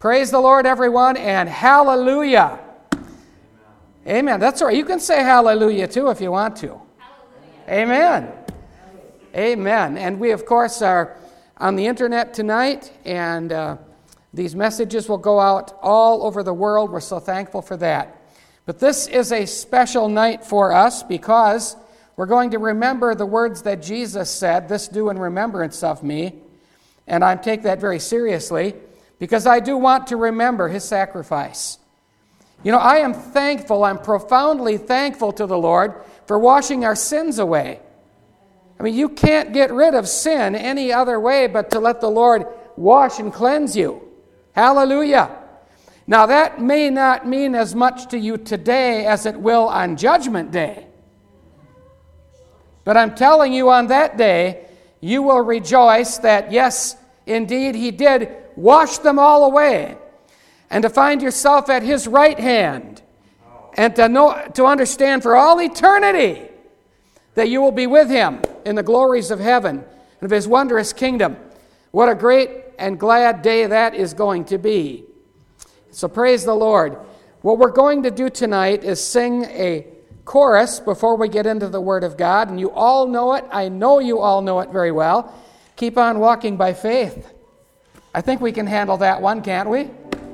Praise the Lord, everyone, and hallelujah. Amen. That's right. You can say hallelujah, too, if you want to. Hallelujah. Amen. Amen. And we, of course, are on the internet tonight, and these messages will go out all over the world. We're so thankful for that. But this is a special night for us because we're going to remember the words that Jesus said, "This do in remembrance of me." And I take that very seriously because I do want to remember his sacrifice. You know, I am thankful, I'm profoundly thankful to the Lord for washing our sins away. I mean, you can't get rid of sin any other way but to let the Lord wash and cleanse you. Hallelujah. Now, that may not mean as much to you today as it will on Judgment Day. But I'm telling you, on that day, you will rejoice that, yes, indeed, he did wash them all away. And to find yourself at his right hand. And to understand for all eternity that you will be with him in the glories of heaven and of his wondrous kingdom. What a great and glad day that is going to be. So praise the Lord. What we're going to do tonight is sing a chorus before we get into the Word of God. And you all know it. I know you all know it very well. Keep on walking by faith. I think we can handle that one, can't we?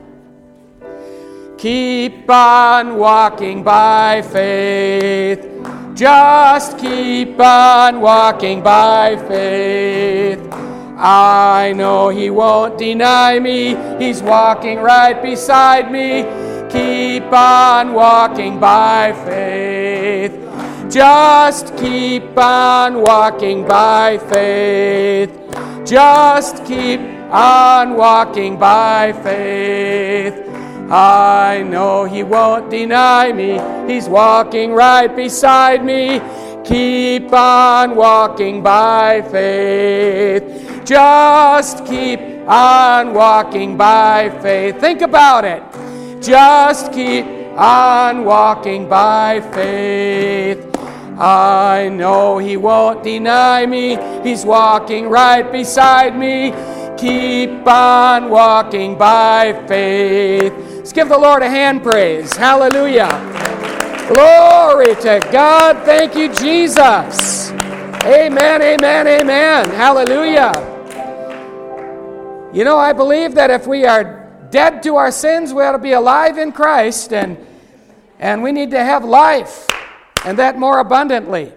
Keep on walking by faith. Just keep on walking by faith. I know he won't deny me. He's walking right beside me. Keep on walking by faith. Just keep on walking by faith. Just keep on walking by faith. I know he won't deny me. He's walking right beside me. Keep on walking by faith. Just keep on walking by faith. Think about it. Just keep on walking by faith. I know he won't deny me. He's walking right beside me. Keep on walking by faith. Let's give the Lord a hand praise. Hallelujah. Glory to God. Thank you, Jesus. Amen, amen, amen. Hallelujah. You know, I believe that if we are dead to our sins, we ought to be alive in Christ, and we need to have life, and that more abundantly.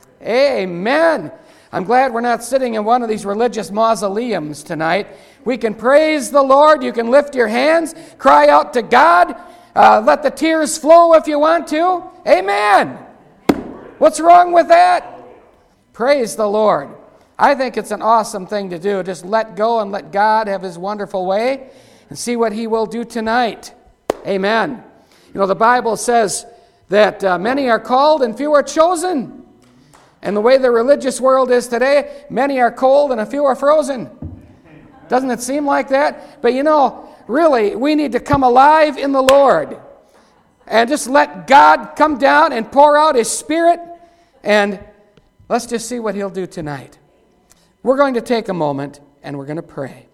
Amen. I'm glad we're not sitting in one of these religious mausoleums tonight. We can praise the Lord. You can lift your hands, cry out to God, let the tears flow if you want to. Amen. What's wrong with that? Praise the Lord. I think it's an awesome thing to do. Just let go and let God have his wonderful way and see what he will do tonight. Amen. You know, the Bible says that many are called and few are chosen. And the way the religious world is today, many are cold and a few are frozen. Doesn't it seem like that? But you know, really, we need to come alive in the Lord. And just let God come down and pour out his Spirit. And let's just see what he'll do tonight. We're going to take a moment and we're going to pray.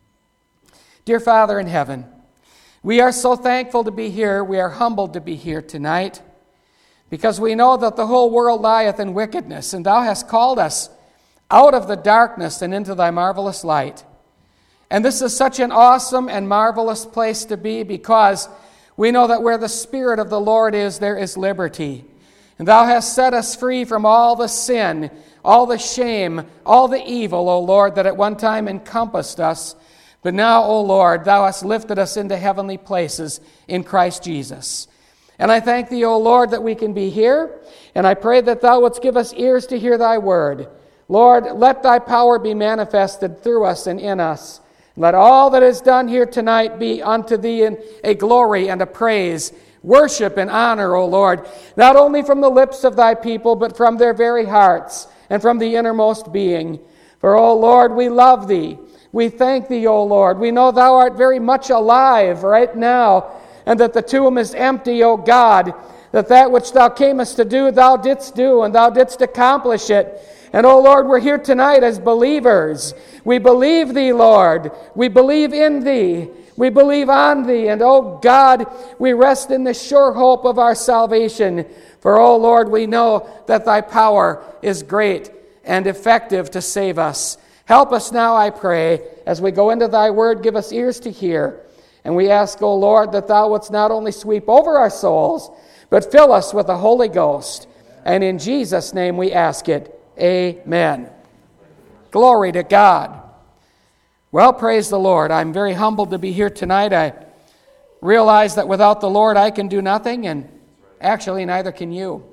Dear Father in heaven, we are so thankful to be here. We are humbled to be here tonight. Because we know that the whole world lieth in wickedness, and thou hast called us out of the darkness and into thy marvelous light. And this is such an awesome and marvelous place to be, because we know that where the Spirit of the Lord is, there is liberty. And thou hast set us free from all the sin, all the shame, all the evil, O Lord, that at one time encompassed us. But now, O Lord, thou hast lifted us into heavenly places in Christ Jesus. And I thank thee, O Lord, that we can be here, and I pray that thou wouldst give us ears to hear thy word. Lord, let thy power be manifested through us and in us. Let all that is done here tonight be unto thee in a glory and a praise, worship and honor, O Lord, not only from the lips of thy people, but from their very hearts and from the innermost being. For, O Lord, we love thee. We thank thee, O Lord. We know thou art very much alive right now, and that the tomb is empty, O God, that which thou camest to do, thou didst do, and thou didst accomplish it. And, oh Lord, we're here tonight as believers. We believe Thee, Lord. We believe in Thee. We believe on Thee. And, oh God, we rest in the sure hope of our salvation. For, oh Lord, we know that Thy power is great and effective to save us. Help us now, I pray, as we go into Thy word. Give us ears to hear. And we ask, O Lord, that Thou wouldst not only sweep over our souls, but fill us with the Holy Ghost. And in Jesus' name we ask it. Amen. Glory to God. Well, praise the Lord. I'm very humbled to be here tonight. I realize that without the Lord I can do nothing, and actually neither can you.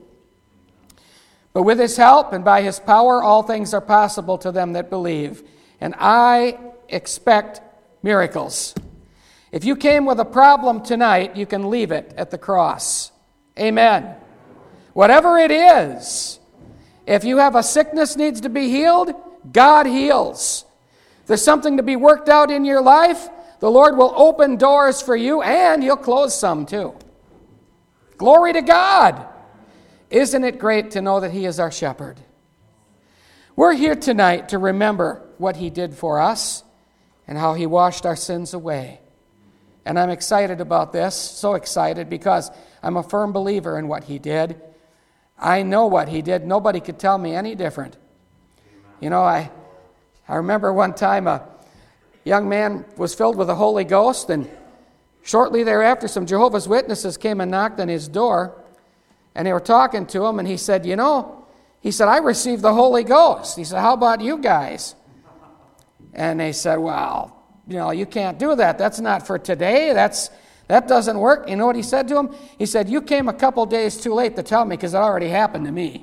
But with His help and by His power, all things are possible to them that believe. And I expect miracles. If you came with a problem tonight, you can leave it at the cross. Amen. Whatever it is, if you have a sickness needs to be healed, God heals. If there's something to be worked out in your life, the Lord will open doors for you, and He'll close some too. Glory to God. Isn't it great to know that He is our shepherd? We're here tonight to remember what He did for us and how He washed our sins away. And I'm excited about this, so excited, because I'm a firm believer in what He did. I know what He did. Nobody could tell me any different. You know, I remember one time a young man was filled with the Holy Ghost, and shortly thereafter some Jehovah's Witnesses came and knocked on his door, and they were talking to him, and he said, I received the Holy Ghost. He said, how about you guys? And they said, well, you can't do that. That's not for today. That doesn't work. You know what he said to him? He said, you came a couple days too late to tell me, because it already happened to me.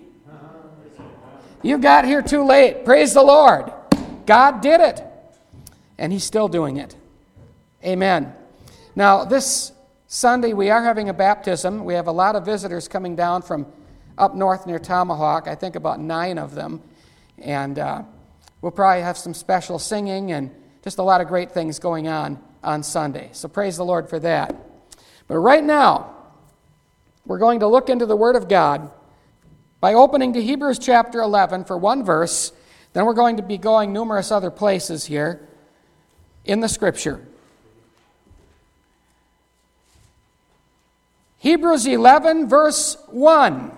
You got here too late. Praise the Lord. God did it. And He's still doing it. Amen. Now, this Sunday we are having a baptism. We have a lot of visitors coming down from up north near Tomahawk. I think about 9 of them. And we'll probably have some special singing and just a lot of great things going on Sunday. So praise the Lord for that. But right now, we're going to look into the Word of God by opening to Hebrews chapter 11 for one verse. Then we're going to be going numerous other places here in the Scripture. Hebrews 11, verse 1.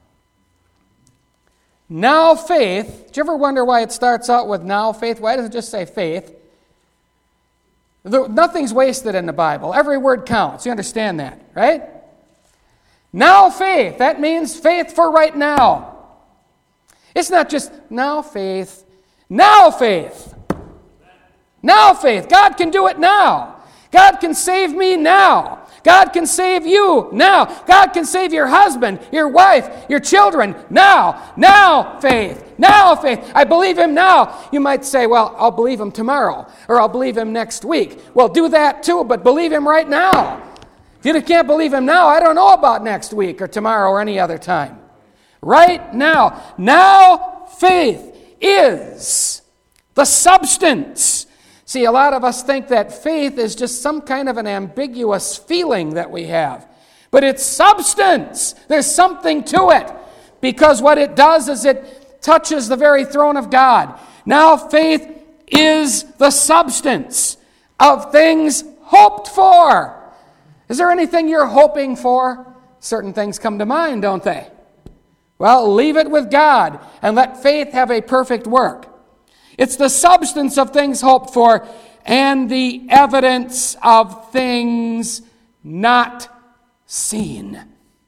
Now faith. Do you ever wonder why it starts out with now faith? Why doesn't it just say faith? Nothing's wasted in the Bible. Every word counts. You understand that, right? Now faith. That means faith for right now. It's not just now faith. Now faith. Now faith. God can do it now. God can save me now. God can save you now. God can save your husband, your wife, your children now. Now faith. Now faith. I believe Him now. You might say, well, I'll believe Him tomorrow, or I'll believe Him next week. Well, do that too, but believe Him right now. If you can't believe Him now, I don't know about next week or tomorrow or any other time. Right now. Now faith is the substance. See, a lot of us think that faith is just some kind of an ambiguous feeling that we have. But it's substance. There's something to it. Because what it does is it touches the very throne of God. Now faith is the substance of things hoped for. Is there anything you're hoping for? Certain things come to mind, don't they? Well, leave it with God and let faith have a perfect work. It's the substance of things hoped for and the evidence of things not seen.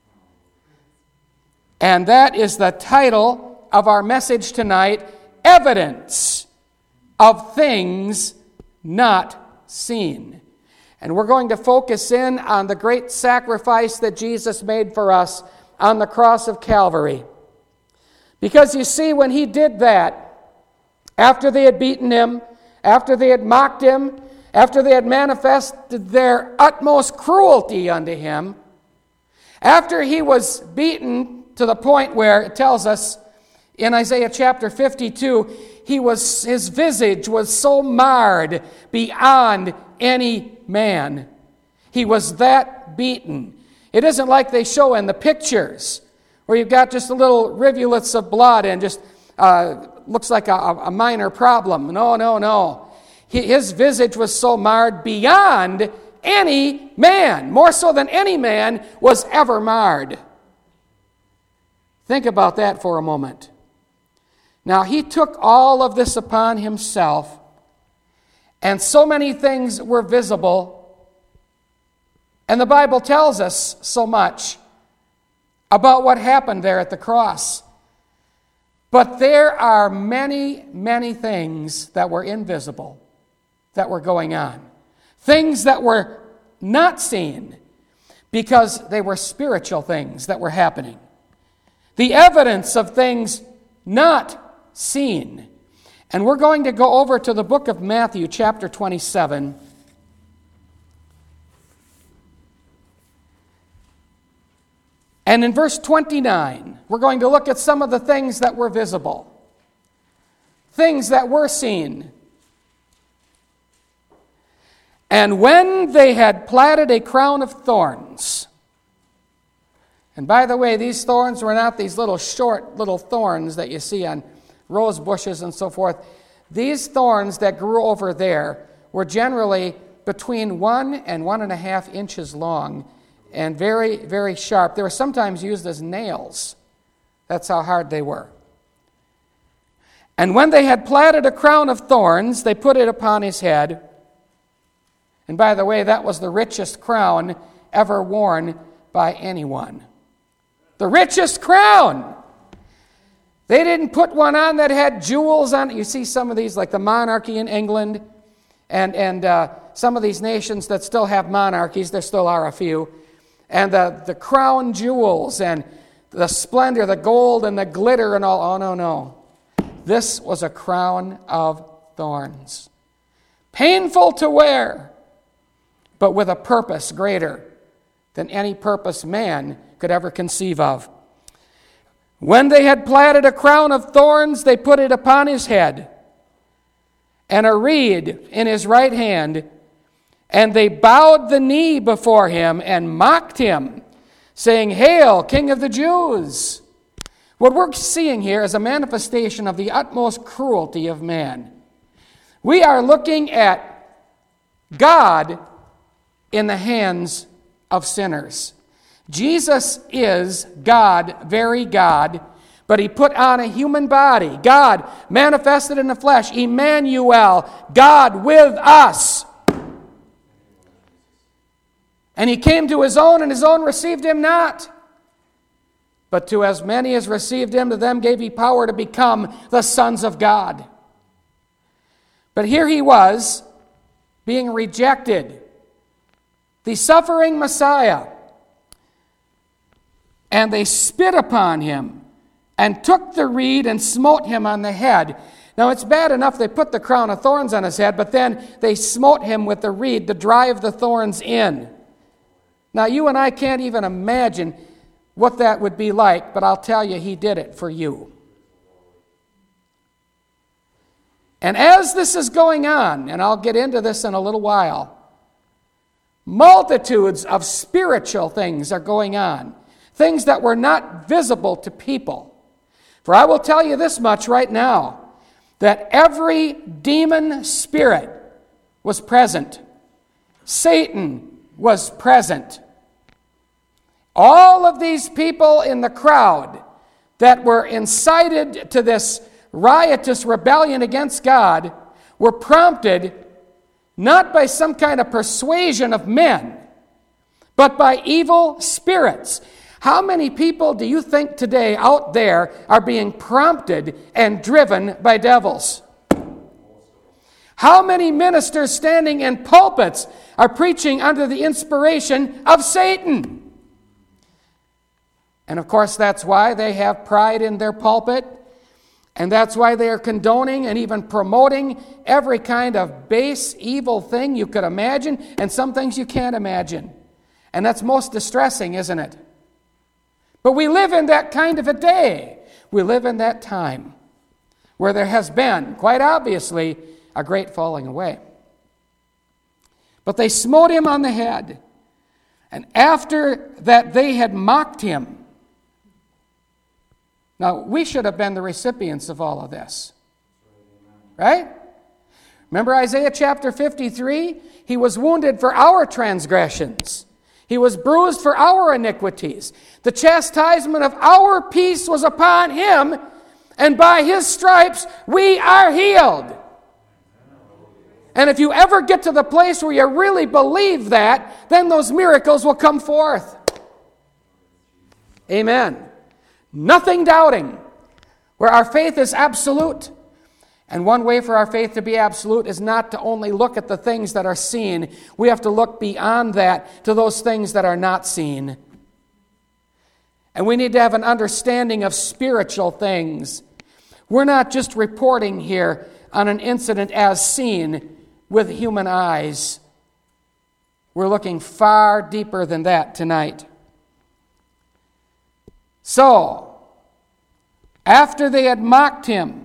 And that is the title of our message tonight, Evidence of Things Not Seen. And we're going to focus in on the great sacrifice that Jesus made for us on the cross of Calvary. Because you see, when He did that, after they had beaten Him, after they had mocked Him, after they had manifested their utmost cruelty unto Him, after He was beaten to the point where it tells us in Isaiah chapter 52, his visage was so marred beyond any man. He was that beaten. It isn't like they show in the pictures where you've got just a little rivulets of blood and just looks like a minor problem. No. His visage was so marred beyond any man, more so than any man was ever marred. Think about that for a moment. Now, he took all of this upon himself, and so many things were visible, and the Bible tells us so much about what happened there at the cross. But there are many, many things that were invisible that were going on. Things that were not seen because they were spiritual things that were happening. The evidence of things not seen. And we're going to go over to the book of Matthew, chapter 27. And in verse 29, we're going to look at some of the things that were visible, things that were seen. And when they had platted a crown of thorns, and by the way, these thorns were not these little short little thorns that you see on rose bushes and so forth. These thorns that grew over there were generally between 1 and 1.5 inches long and very, very sharp. They were sometimes used as nails. That's how hard they were. And when they had platted a crown of thorns, they put it upon his head. And by the way, that was the richest crown ever worn by anyone. The richest crown! They didn't put one on that had jewels on it. You see some of these, like the monarchy in England, and some of these nations that still have monarchies. There still are a few. And the crown jewels and the splendor, the gold and the glitter and all. Oh, no. This was a crown of thorns. Painful to wear, but with a purpose greater than any purpose man could ever conceive of. When they had platted a crown of thorns, they put it upon his head, and a reed in his right hand, and they bowed the knee before him and mocked him, saying, "Hail, King of the Jews!" What we're seeing here is a manifestation of the utmost cruelty of man. We are looking at God in the hands of sinners. Jesus is God, very God, but he put on a human body. God manifested in the flesh, Emmanuel, God with us. And he came to his own, and his own received him not. But to as many as received him, to them gave he power to become the sons of God. But here he was, being rejected, the suffering Messiah. And they spit upon him and took the reed and smote him on the head. Now, it's bad enough they put the crown of thorns on his head, but then they smote him with the reed to drive the thorns in. Now, you and I can't even imagine what that would be like, but I'll tell you, he did it for you. And as this is going on, and I'll get into this in a little while, multitudes of spiritual things are going on. Things that were not visible to people. For I will tell you this much right now, that every demon spirit was present. Satan was present. All of these people in the crowd that were incited to this riotous rebellion against God were prompted not by some kind of persuasion of men, but by evil spirits. How many people do you think today out there are being prompted and driven by devils? How many ministers standing in pulpits are preaching under the inspiration of Satan? And of course, that's why they have pride in their pulpit, and that's why they are condoning and even promoting every kind of base, evil thing you could imagine, and some things you can't imagine. And that's most distressing, isn't it? But we live in that kind of a day. We live in that time where there has been, quite obviously, a great falling away. But they smote him on the head. And after that they had mocked him, Now, we should have been the recipients of all of this. Right? Remember Isaiah chapter 53? He was wounded for our transgressions. He was bruised for our iniquities. The chastisement of our peace was upon him, and by his stripes we are healed. And if you ever get to the place where you really believe that, then those miracles will come forth. Amen. Nothing doubting, where our faith is absolute. And one way for our faith to be absolute is not to only look at the things that are seen. We have to look beyond that to those things that are not seen. And we need to have an understanding of spiritual things. We're not just reporting here on an incident as seen with human eyes. We're looking far deeper than that tonight. So, after they had mocked him,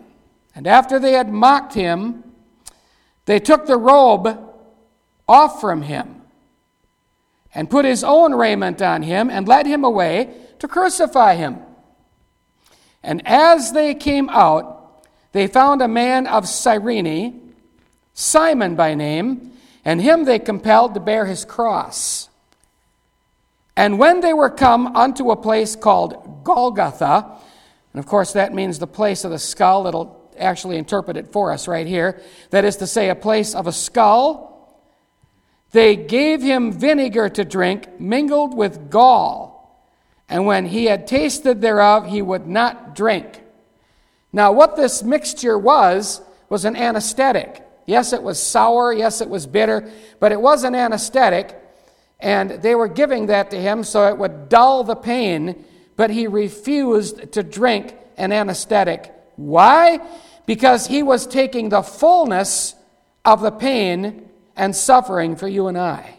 they took the robe off from him and put his own raiment on him and led him away to crucify him. And as they came out, they found a man of Cyrene, Simon by name, and him they compelled to bear his cross. And when they were come unto a place called Golgotha, and of course that means the place of the skull, it'll actually interpret it for us right here, that is to say, a place of a skull, they gave him vinegar to drink mingled with gall, and when he had tasted thereof, he would not drink. Now what this mixture was an anesthetic. Yes, it was sour, yes, it was bitter, but it was an anesthetic, and they were giving that to him so it would dull the pain, but he refused to drink an anesthetic. Why? Because he was taking the fullness of the pain and suffering for you and I.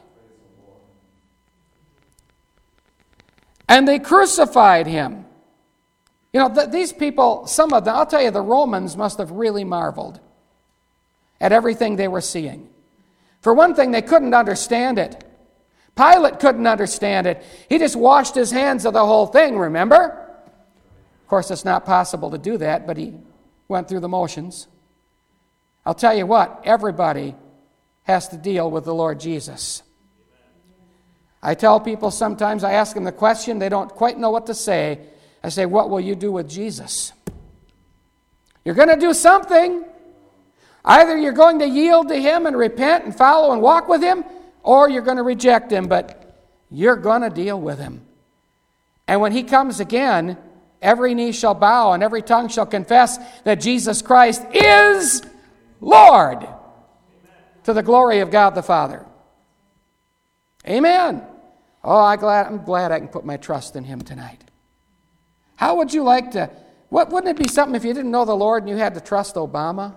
And they crucified him. You know, these people, some of them, I'll tell you, the Romans must have really marveled at everything they were seeing. For one thing, they couldn't understand it. Pilate couldn't understand it. He just washed his hands of the whole thing, remember? Of course, it's not possible to do that, but he went through the motions. I'll tell you what, everybody has to deal with the Lord Jesus. I tell people sometimes, I ask them the question, they don't quite know what to say. I say, what will you do with Jesus? You're going to do something. Either you're going to yield to him and repent and follow and walk with him, or you're going to reject him, but you're going to deal with him. And when he comes again, every knee shall bow and every tongue shall confess that Jesus Christ is Lord, Amen, to the glory of God the Father. Amen. Oh, I'm glad I can put my trust in him tonight. How would you like to, wouldn't it be something if you didn't know the Lord and you had to trust Obama?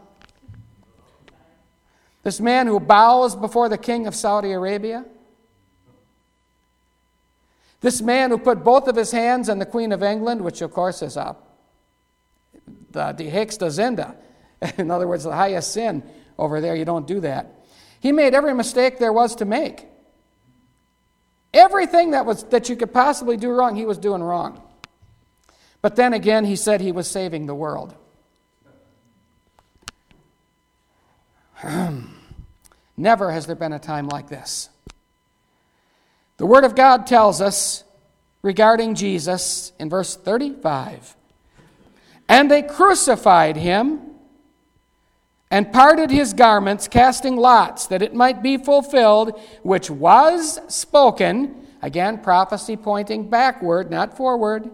This man who bows before the king of Saudi Arabia? This man who put both of his hands on the Queen of England, which of course is the höchsta Sünde. In other words, the highest sin over there, you don't do that. He made every mistake there was to make. Everything that you could possibly do wrong, he was doing wrong. But then again, he said he was saving the world. Never has there been a time like this. The Word of God tells us regarding Jesus in verse 35, and they crucified him and parted his garments, casting lots, that it might be fulfilled, which was spoken, again, prophecy pointing backward, not forward,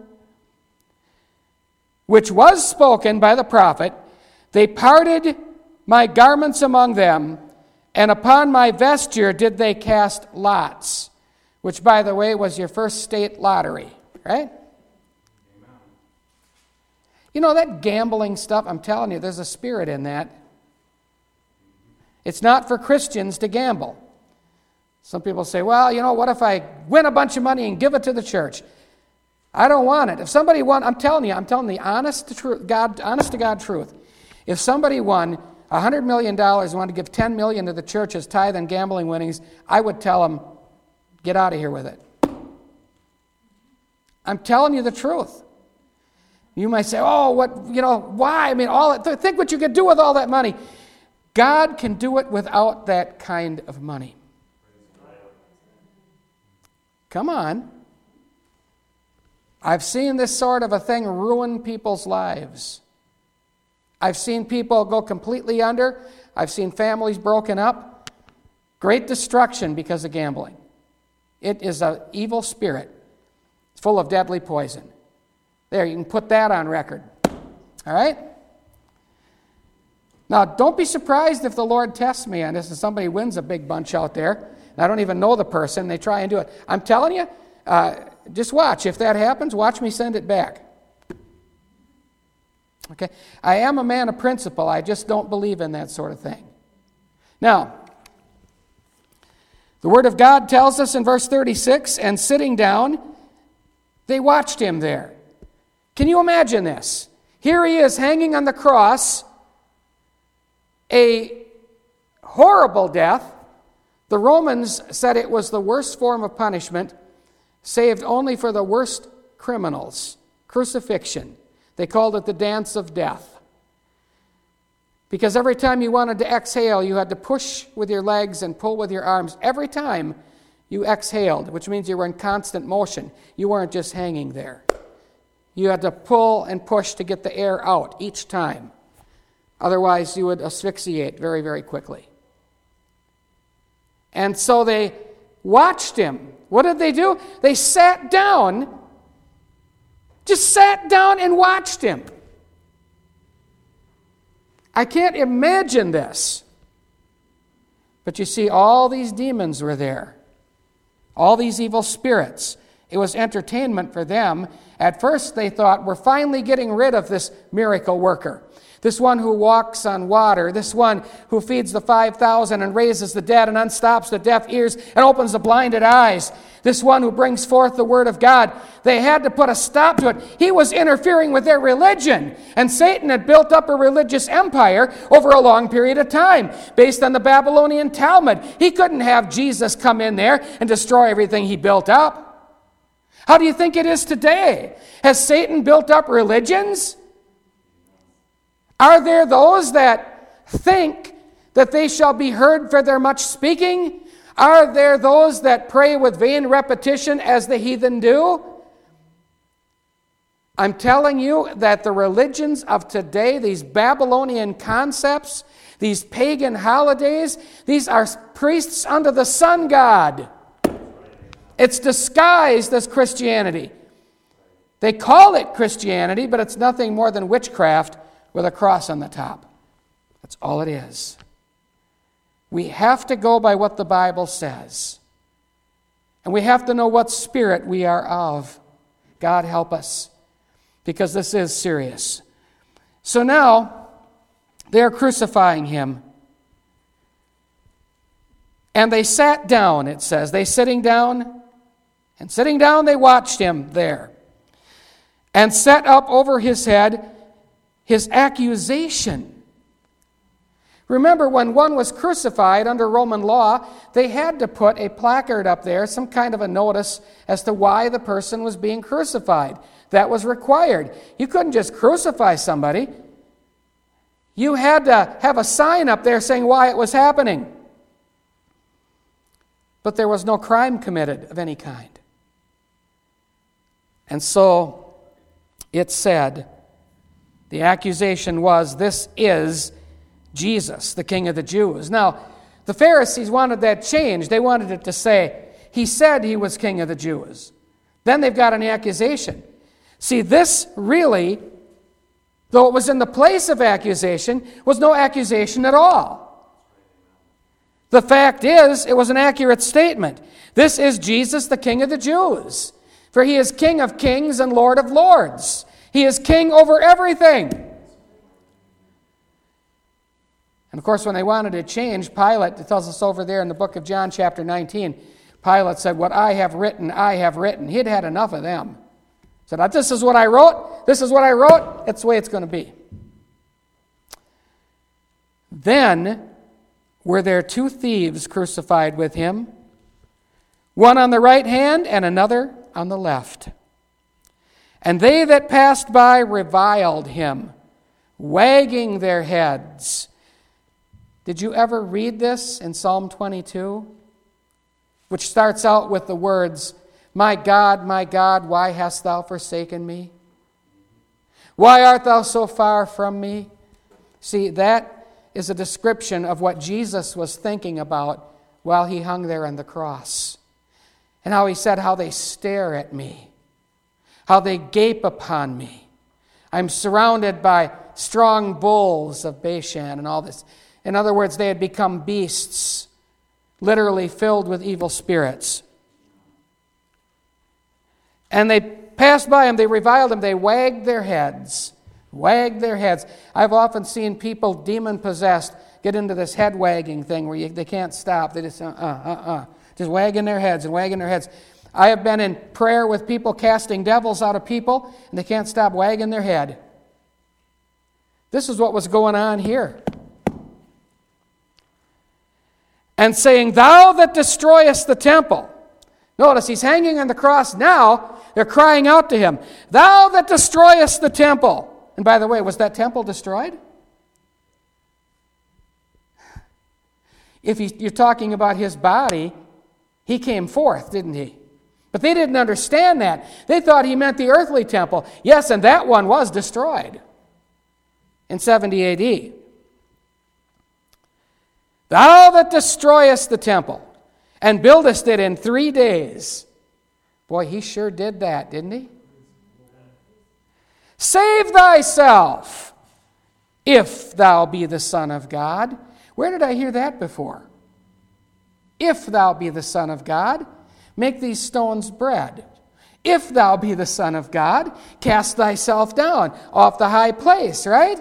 which was spoken by the prophet, they parted my garments among them, and upon my vesture did they cast lots, which, by the way, was your first state lottery, right? Amen. You know, that gambling stuff, I'm telling you, there's a spirit in that. It's not for Christians to gamble. Some people say, well, you know, what if I win a bunch of money and give it to the church? I don't want it. If somebody won, I'm telling the honest to God truth. If somebody won $100 million and wanted to give $10 million to the church as tithe and gambling winnings, I would tell them, get out of here with it. I'm telling you the truth. You might say, oh, why? I mean, think what you could do with all that money. God can do it without that kind of money. Come on. I've seen this sort of a thing ruin people's lives. I've seen people go completely under. I've seen families broken up. Great destruction because of gambling. It is an evil spirit. It's full of deadly poison. There, you can put that on record. All right? Now, don't be surprised if the Lord tests me on this and somebody wins a big bunch out there, and I don't even know the person, they try and do it. I'm telling you, just watch. If that happens, watch me send it back. Okay? I am a man of principle. I just don't believe in that sort of thing. Now, the Word of God tells us in verse 36, and sitting down, they watched him there. Can you imagine this? Here he is hanging on the cross, a horrible death. The Romans said it was the worst form of punishment, saved only for the worst criminals. Crucifixion. They called it the dance of death. Because every time you wanted to exhale, you had to push with your legs and pull with your arms. Every time you exhaled, which means you were in constant motion. You weren't just hanging there. You had to pull and push to get the air out each time. Otherwise, you would asphyxiate very, very quickly. And so they watched him. What did they do? They sat down, just sat down and watched him. I can't imagine this. But you see, all these demons were there. All these evil spirits. It was entertainment for them. At first they thought, we're finally getting rid of this miracle worker. This one who walks on water. This one who feeds the 5,000 and raises the dead and unstops the deaf ears and opens the blinded eyes. This one who brings forth the word of God. They had to put a stop to it. He was interfering with their religion. And Satan had built up a religious empire over a long period of time based on the Babylonian Talmud. He couldn't have Jesus come in there and destroy everything he built up. How do you think it is today? Has Satan built up religions? Are there those that think that they shall be heard for their much speaking? Are there those that pray with vain repetition as the heathen do? I'm telling you that the religions of today, these Babylonian concepts, these pagan holidays, these are priests under the sun god. It's disguised as Christianity. They call it Christianity, but it's nothing more than witchcraft with a cross on the top. That's all it is. We have to go by what the Bible says. And we have to know what spirit we are of. God help us, because this is serious. So now, they're crucifying him. And they sat down, it says. They sitting down, and sitting down they watched him there. And set up over his head his accusation. Remember, when one was crucified under Roman law, they had to put a placard up there, some kind of a notice as to why the person was being crucified. That was required. You couldn't just crucify somebody. You had to have a sign up there saying why it was happening. But there was no crime committed of any kind. And so it said, the accusation was, this is Jesus, the King of the Jews. Now, the Pharisees wanted that changed. They wanted it to say, he said he was King of the Jews. Then they've got an accusation. See, this really, though it was in the place of accusation, was no accusation at all. The fact is, it was an accurate statement. This is Jesus, the King of the Jews. For he is King of kings and Lord of lords. He is king over everything. And of course, when they wanted to change, Pilate, it tells us over there in the book of John chapter 19, Pilate said, what I have written, I have written. He'd had enough of them. He said, this is what I wrote. This is what I wrote. That's the way it's going to be. Then were there two thieves crucified with him, one on the right hand and another on the left. And they that passed by reviled him, wagging their heads. Did you ever read this in Psalm 22? Which starts out with the words, my God, why hast thou forsaken me? Why art thou so far from me? See, that is a description of what Jesus was thinking about while he hung there on the cross. And how he said, how they stare at me, how they gape upon me. I'm surrounded by strong bulls of Bashan and all this. In other words, they had become beasts, literally filled with evil spirits. And they passed by him, they reviled him, they wagged their heads. Wagged their heads. I've often seen people demon-possessed get into this head-wagging thing where they can't stop. They just, just wagging their heads and wagging their heads. I have been in prayer with people casting devils out of people, and they can't stop wagging their head. This is what was going on here. And saying, thou that destroyest the temple. Notice, he's hanging on the cross now. They're crying out to him, thou that destroyest the temple. And by the way, was that temple destroyed? If you're talking about his body, he came forth, didn't he? But they didn't understand that. They thought he meant the earthly temple. Yes, and that one was destroyed in 70 A.D. Thou that destroyest the temple and buildest it in 3 days. Boy, he sure did that, didn't he? Save thyself, if thou be the Son of God. Where did I hear that before? If thou be the Son of God, make these stones bread. If thou be the Son of God, cast thyself down off the high place, right?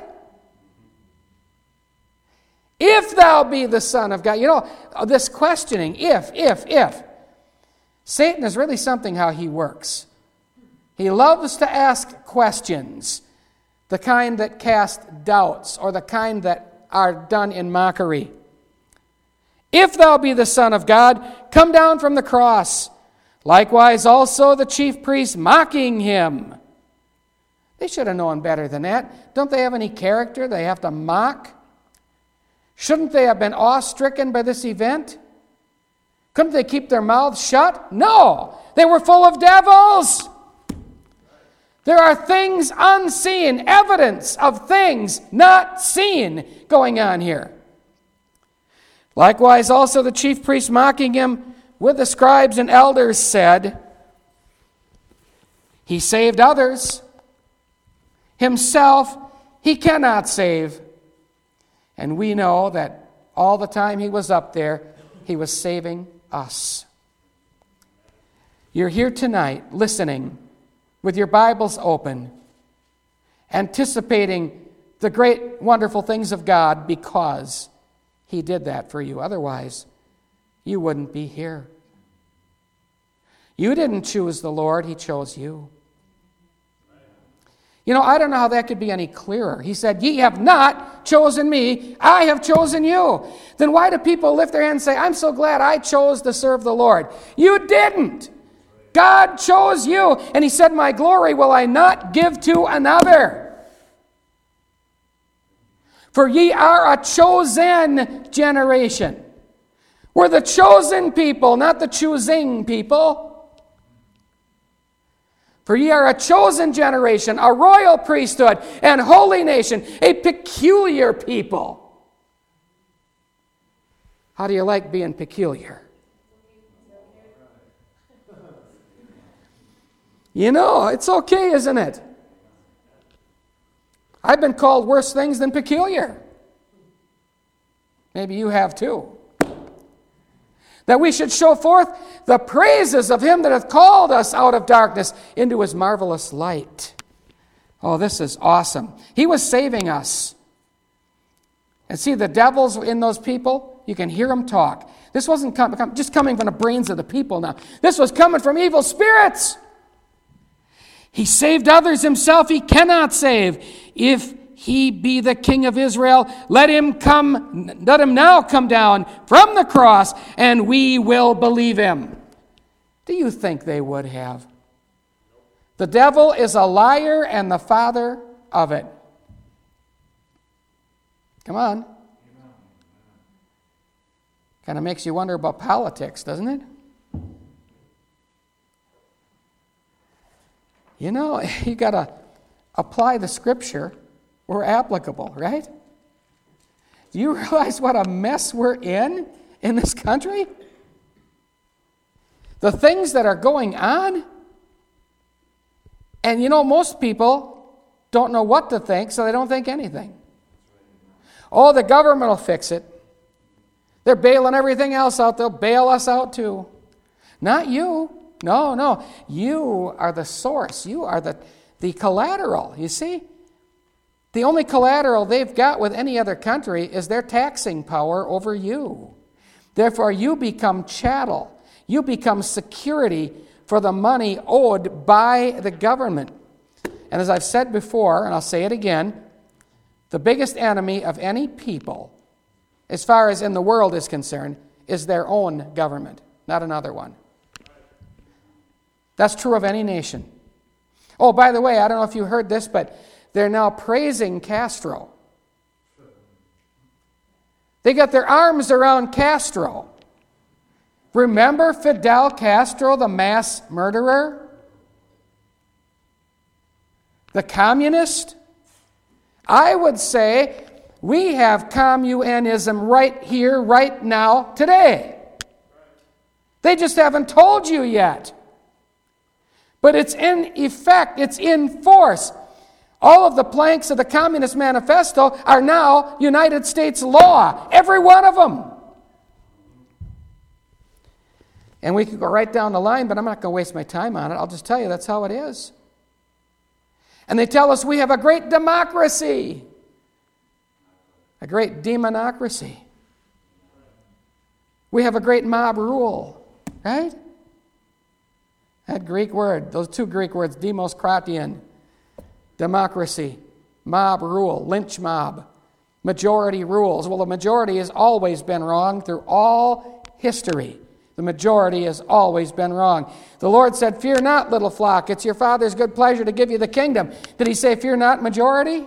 If thou be the Son of God. You know, this questioning, if. Satan is really something how he works. He loves to ask questions, the kind that cast doubts or the kind that are done in mockery. If thou be the Son of God, come down from the cross. Likewise also the chief priests mocking him. They should have known better than that. Don't they have any character they have to mock? Shouldn't they have been awe-stricken by this event? Couldn't they keep their mouths shut? No! They were full of devils! There are things unseen, evidence of things not seen going on here. Likewise, also the chief priests mocking him with the scribes and elders said, he saved others. Himself he cannot save. And we know that all the time he was up there, he was saving us. You're here tonight listening with your Bibles open, anticipating the great, wonderful things of God because he did that for you. Otherwise, you wouldn't be here. You didn't choose the Lord, he chose you. You know, I don't know how that could be any clearer. He said, ye have not chosen me, I have chosen you. Then why do people lift their hands and say, I'm so glad I chose to serve the Lord? You didn't. God chose you, and he said, my glory will I not give to another. For ye are a chosen generation. We're the chosen people, not the choosing people. For ye are a chosen generation, a royal priesthood, and holy nation, a peculiar people. How do you like being peculiar? You know, it's okay, isn't it? I've been called worse things than peculiar. Maybe you have too. That we should show forth the praises of him that hath called us out of darkness into his marvelous light. Oh, this is awesome. He was saving us. And see, the devils in those people, you can hear them talk. This wasn't just coming from the brains of the people now. This was coming from evil spirits. He saved others, himself he cannot save. If he be the King of Israel, let him now come down from the cross, and we will believe him. Do you think they would have? The devil is a liar and the father of it. Come on. Kind of makes you wonder about politics, doesn't it? You know, you got to apply the Scripture where applicable, right? Do you realize what a mess we're in this country? The things that are going on. And you know, most people don't know what to think, so they don't think anything. Oh, the government will fix it. They're bailing everything else out. They'll bail us out too. Not you. No. You are the source. You are the collateral, you see? The only collateral they've got with any other country is their taxing power over you. Therefore, you become chattel. You become security for the money owed by the government. And as I've said before, and I'll say it again, the biggest enemy of any people, as far as in the world is concerned, is their own government, not another one. That's true of any nation. Oh, by the way, I don't know if you heard this, but they're now praising Castro. They got their arms around Castro. Remember Fidel Castro, the mass murderer? The communist? I would say we have communism right here, right now, today. They just haven't told you yet. But it's in effect, it's in force. All of the planks of the Communist Manifesto are now United States law. Every one of them. And we could go right down the line, but I'm not going to waste my time on it. I'll just tell you that's how it is. And they tell us we have a great democracy. A great demonocracy. We have a great mob rule. Right? That Greek word, those two Greek words, demos kratian, democracy, mob rule, lynch mob, majority rules. Well, the majority has always been wrong through all history. The majority has always been wrong. The Lord said, "Fear not, little flock. It's your Father's good pleasure to give you the kingdom." Did he say, "Fear not, majority"?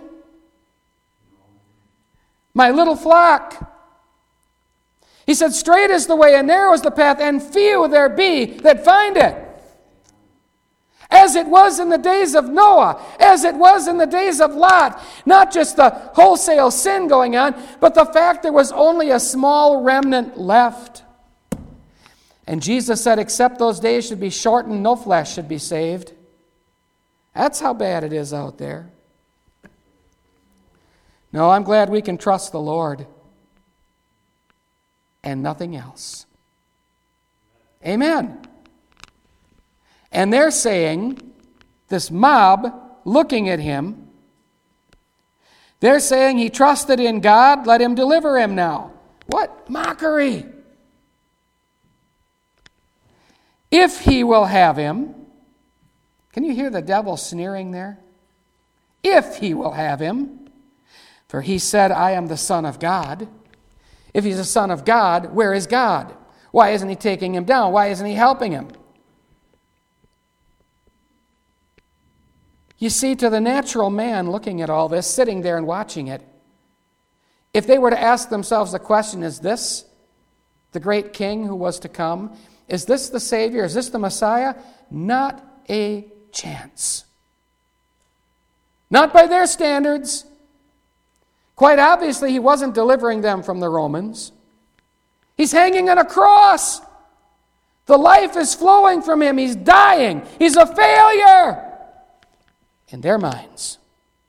My little flock. He said, "Straight is the way and narrow is the path, and few there be that find it." As it was in the days of Noah, as it was in the days of Lot. Not just the wholesale sin going on, but the fact there was only a small remnant left. And Jesus said, except those days should be shortened, no flesh should be saved. That's how bad it is out there. No, I'm glad we can trust the Lord and nothing else. Amen. And they're saying, this mob looking at him, they're saying he trusted in God, let him deliver him now. What mockery! If he will have him, can you hear the devil sneering there? If he will have him, for he said, I am the Son of God. If he's the Son of God, where is God? Why isn't he taking him down? Why isn't he helping him? You see, to the natural man looking at all this, sitting there and watching it, if they were to ask themselves the question, is this the great king who was to come? Is this the Savior? Is this the Messiah? Not a chance. Not by their standards. Quite obviously, he wasn't delivering them from the Romans. He's hanging on a cross. The life is flowing from him. He's dying. He's a failure in their minds.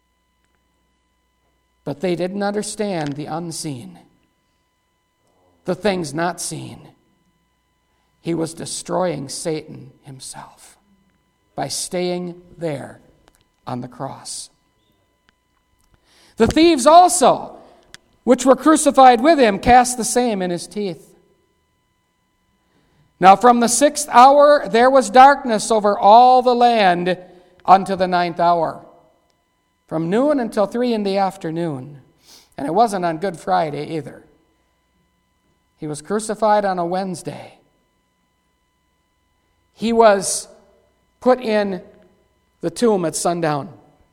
But they didn't understand the unseen, the things not seen. He was destroying Satan himself by staying there on the cross. The thieves also, which were crucified with him, cast the same in his teeth. Now from the 6th hour there was darkness over all the land unto the 9th hour, from noon until 3 p.m. And it wasn't on Good Friday either. He was crucified on a Wednesday. He was put in the tomb at sundown.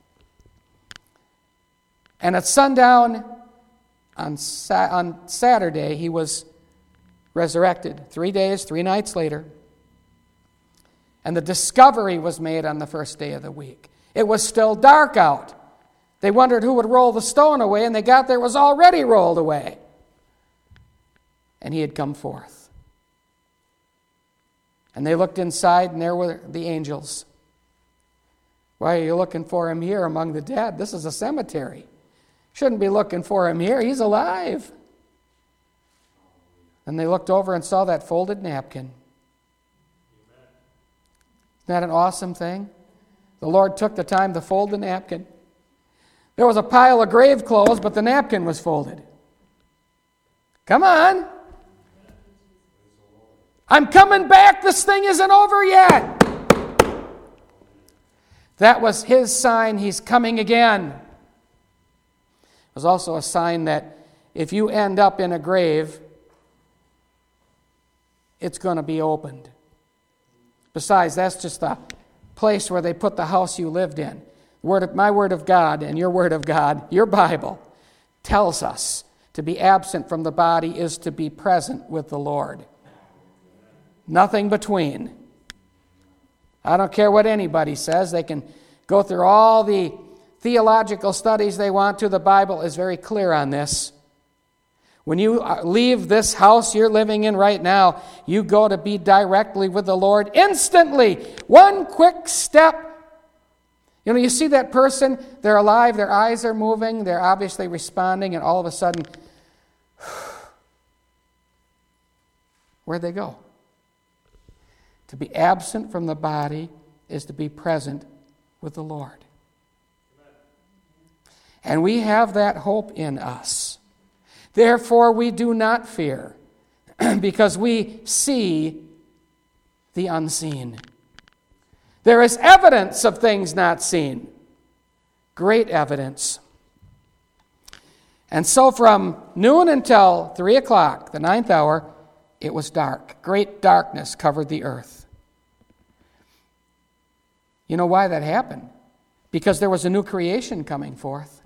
And at sundown on Saturday, he was resurrected 3 days, 3 nights later. And the discovery was made on the first day of the week. It was still dark out. They wondered who would roll the stone away, and they got there, it was already rolled away. And he had come forth. And they looked inside, and there were the angels. Why are you looking for him here among the dead? This is a cemetery. Shouldn't be looking for him here. He's alive. And they looked over and saw that folded napkin. Isn't that an awesome thing? The Lord took the time to fold the napkin. There was a pile of grave clothes, but the napkin was folded. Come on. I'm coming back. This thing isn't over yet. That was his sign. He's coming again. It was also a sign that if you end up in a grave, it's going to be opened. Besides, that's just the place where they put the house you lived in. My word of God and your word of God, your Bible, tells us to be absent from the body is to be present with the Lord. Nothing between. I don't care what anybody says. They can go through all the theological studies they want to. The Bible is very clear on this. When you leave this house you're living in right now, you go to be directly with the Lord instantly. One quick step. You know, you see that person, they're alive, their eyes are moving, they're obviously responding, and all of a sudden, where'd they go? To be absent from the body is to be present with the Lord. And we have that hope in us. Therefore, we do not fear, because we see the unseen. There is evidence of things not seen. Great evidence. And so from noon until 3 o'clock, the 9th hour, it was dark. Great darkness covered the earth. You know why that happened? Because there was a new creation coming forth.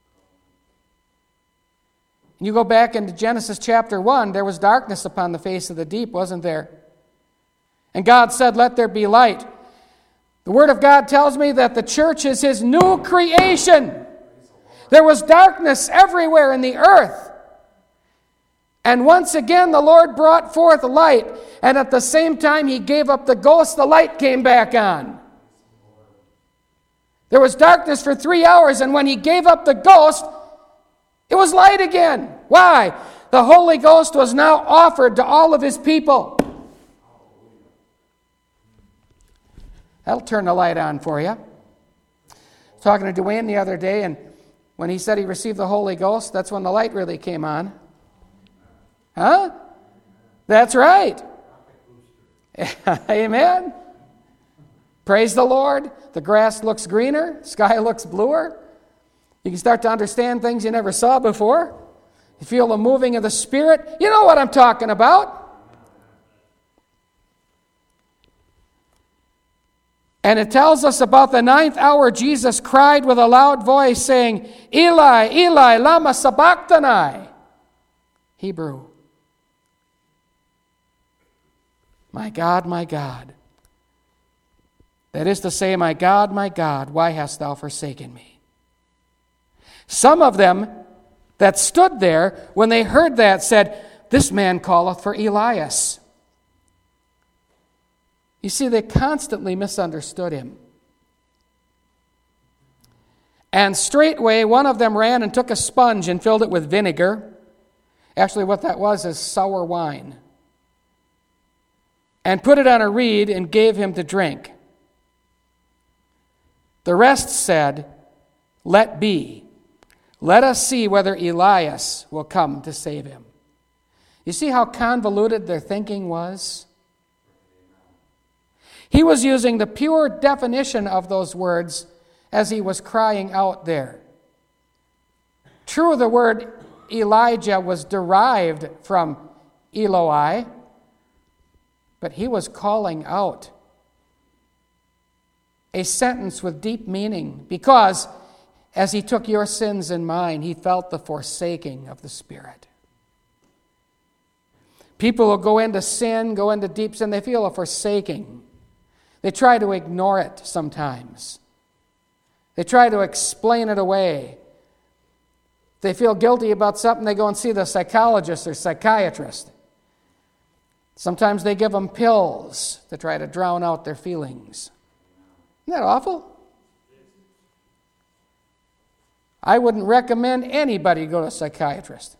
You go back into Genesis chapter 1, there was darkness upon the face of the deep, wasn't there? And God said, "Let there be light." The Word of God tells me that the church is His new creation. There was darkness everywhere in the earth. And once again, the Lord brought forth light. And at the same time He gave up the ghost, the light came back on. There was darkness for 3 hours, and when He gave up the ghost, it was light again. Why? The Holy Ghost was now offered to all of His people. That'll turn the light on for you. I was talking to Dwayne the other day, and when he said he received the Holy Ghost, that's when the light really came on. Huh? That's right. Amen. Praise the Lord. The grass looks greener. Sky looks bluer. You can start to understand things you never saw before. You feel the moving of the Spirit. You know what I'm talking about. And it tells us about the 9th hour, Jesus cried with a loud voice, saying, "Eli, Eli, lama sabachthani." Hebrew. My God, my God. That is to say, my God, why hast thou forsaken me? Some of them that stood there, when they heard that, said, "This man calleth for Elias." You see, they constantly misunderstood him. And straightway one of them ran and took a sponge and filled it with vinegar. Actually, what that was is sour wine. And put it on a reed and gave him to drink. The rest said, "Let be. Let us see whether Elias will come to save him." You see how convoluted their thinking was? He was using the pure definition of those words as he was crying out there. True, the word Elijah was derived from Eloi, but he was calling out a sentence with deep meaning, because as he took your sins and mine, he felt the forsaking of the Spirit. People who go into sin, go into deep sin, they feel a forsaking. They try to ignore it sometimes. They try to explain it away. They feel guilty about something, they go and see the psychologist or psychiatrist. Sometimes they give them pills to try to drown out their feelings. Isn't that awful? I wouldn't recommend anybody go to a psychiatrist.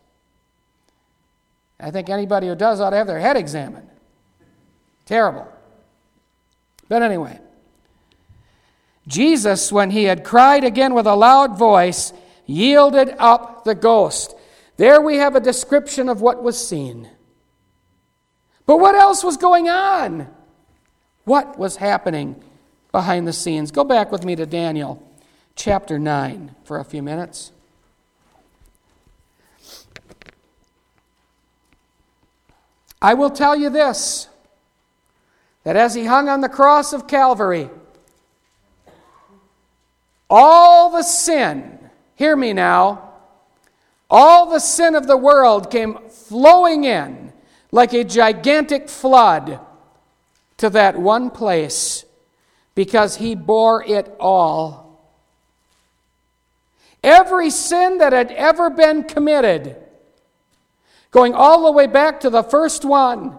I think anybody who does ought to have their head examined. Terrible. But anyway, Jesus, when he had cried again with a loud voice, yielded up the ghost. There we have a description of what was seen. But what else was going on? What was happening behind the scenes? Go back with me to Daniel chapter 9 for a few minutes. I will tell you this, that as he hung on the cross of Calvary, all the sin, hear me now, all the sin of the world came flowing in like a gigantic flood to that one place because he bore it all. Every sin that had ever been committed, going all the way back to the first one,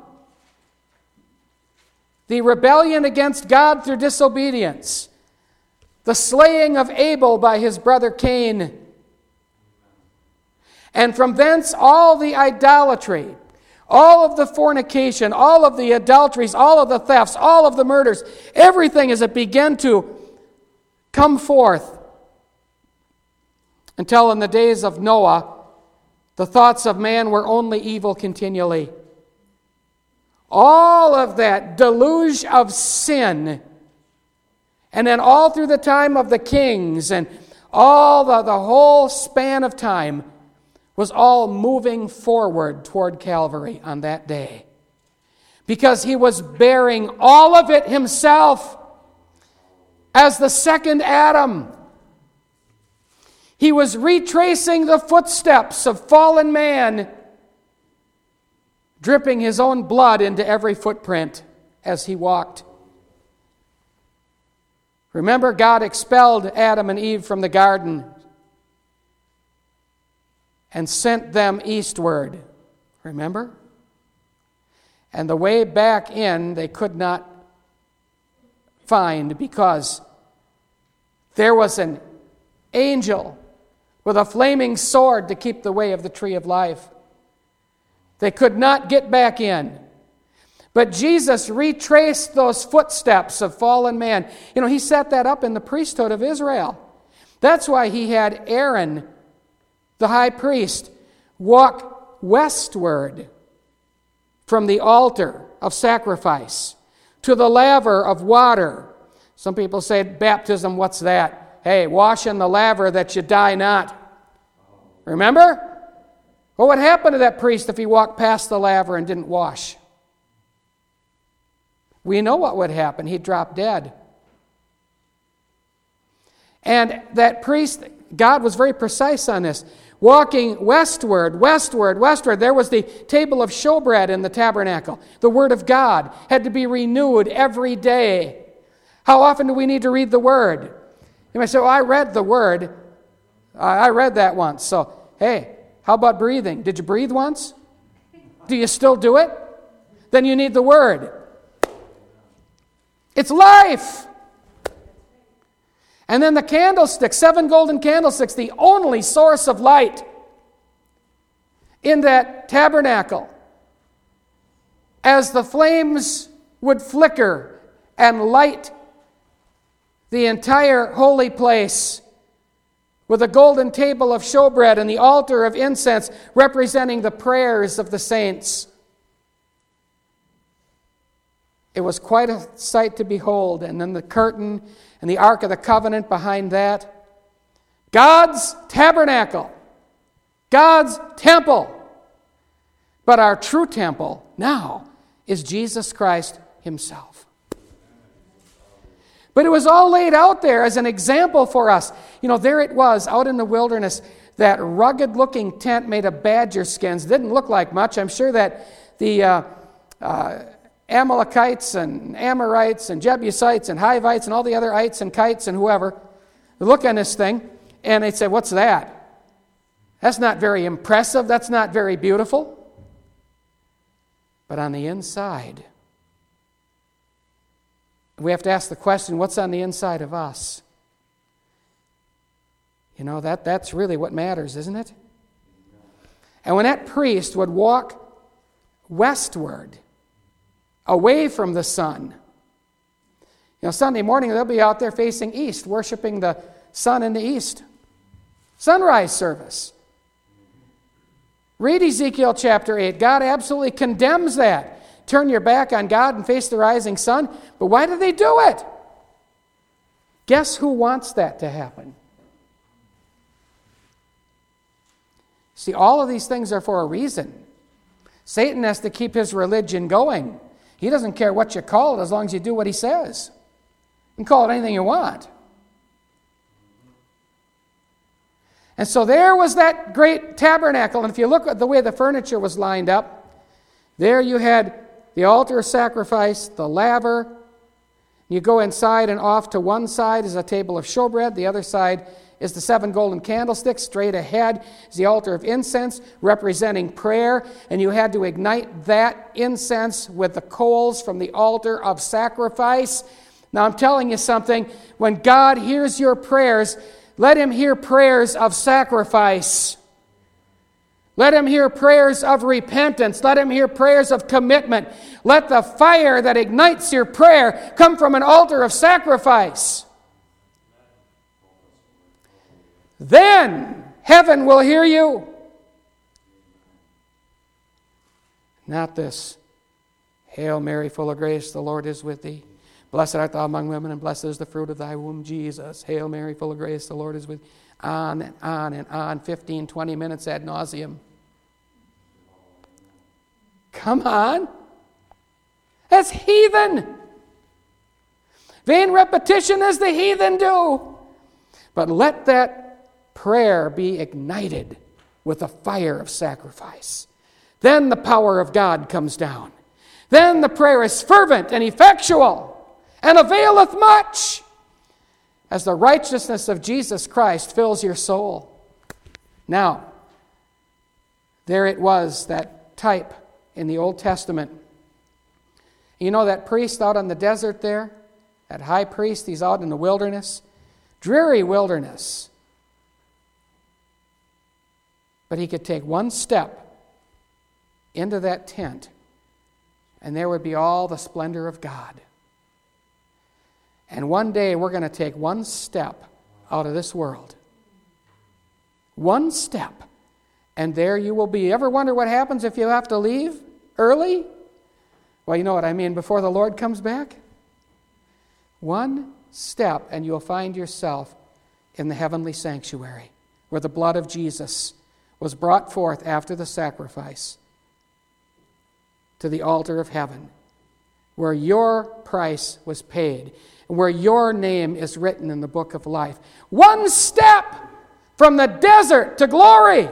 the rebellion against God through disobedience, the slaying of Abel by his brother Cain, and from thence all the idolatry, all of the fornication, all of the adulteries, all of the thefts, all of the murders, everything as it began to come forth until in the days of Noah, the thoughts of man were only evil continually. All of that deluge of sin, and then all through the time of the kings and all the whole span of time was all moving forward toward Calvary on that day. Because he was bearing all of it himself as the second Adam. He was retracing the footsteps of fallen man, dripping his own blood into every footprint as he walked. Remember, God expelled Adam and Eve from the garden and sent them eastward. Remember? And the way back in they could not find because there was an angel with a flaming sword to keep the way of the tree of life. They could not get back in. But Jesus retraced those footsteps of fallen man. You know, he set that up in the priesthood of Israel. That's why he had Aaron, the high priest, walk westward from the altar of sacrifice to the laver of water. Some people say, baptism, what's that? Hey, wash in the laver that you die not. Remember? What would happen to that priest if he walked past the laver and didn't wash? We know what would happen. He'd drop dead. And that priest, God was very precise on this. Walking westward, there was the table of showbread in the tabernacle. The Word of God had to be renewed every day. How often do we need to read the Word? You might say, I read the Word. I read that once. So, hey, how about breathing? Did you breathe once? Do you still do it? Then you need the Word. It's life. And then the candlesticks, 7 golden candlesticks, the only source of light in that tabernacle. As the flames would flicker and light the entire holy place with a golden table of showbread and the altar of incense representing the prayers of the saints. It was quite a sight to behold. And then the curtain and the Ark of the Covenant behind that. God's tabernacle. God's temple. But our true temple now is Jesus Christ himself. But it was all laid out there as an example for us. There it was out in the wilderness, that rugged-looking tent made of badger skins. Didn't look like much. I'm sure that the Amalekites and Amorites and Jebusites and Hivites and all the other ites and kites and whoever look on this thing and they'd say, what's that? That's not very impressive. That's not very beautiful. But on the inside, we have to ask the question, what's on the inside of us? That's really what matters, isn't it? And when that priest would walk westward, away from the sun, Sunday morning they'll be out there facing east, worshiping the sun in the east. Sunrise service. Read Ezekiel chapter 8. God absolutely condemns that. Turn your back on God and face the rising sun. But why do they do it? Guess who wants that to happen? See, all of these things are for a reason. Satan has to keep his religion going. He doesn't care what you call it as long as you do what he says. You can call it anything you want. And so there was that great tabernacle. And if you look at the way the furniture was lined up, there you had the altar of sacrifice, the laver. You go inside and off to one side is a table of showbread. The other side is the 7 golden candlesticks. Straight ahead is the altar of incense representing prayer. And you had to ignite that incense with the coals from the altar of sacrifice. Now I'm telling you something. When God hears your prayers, let him hear prayers of sacrifice. Let him hear prayers of repentance. Let him hear prayers of commitment. Let the fire that ignites your prayer come from an altar of sacrifice. Then heaven will hear you. Not this, Hail Mary, full of grace, the Lord is with thee. Blessed art thou among women, and blessed is the fruit of thy womb, Jesus. Hail Mary, full of grace, the Lord is with thee. On and on and on, 15, 20 minutes ad nauseum. Come on. That's heathen. Vain repetition as the heathen do. But let that prayer be ignited with a fire of sacrifice. Then the power of God comes down. Then the prayer is fervent and effectual and availeth much as the righteousness of Jesus Christ fills your soul. Now, there it was, that type in the Old Testament. You know that priest out on the desert there? That high priest, he's out in the wilderness. Dreary wilderness. But he could take one step into that tent, and there would be all the splendor of God. And one day we're going to take one step out of this world. One step. And there you will be. Ever wonder what happens if you have to leave early? Well, you know what I mean, before the Lord comes back. One step and you'll find yourself in the heavenly sanctuary where the blood of Jesus was brought forth after the sacrifice to the altar of heaven, where your price was paid, and where your name is written in the book of life. One step from the desert to glory.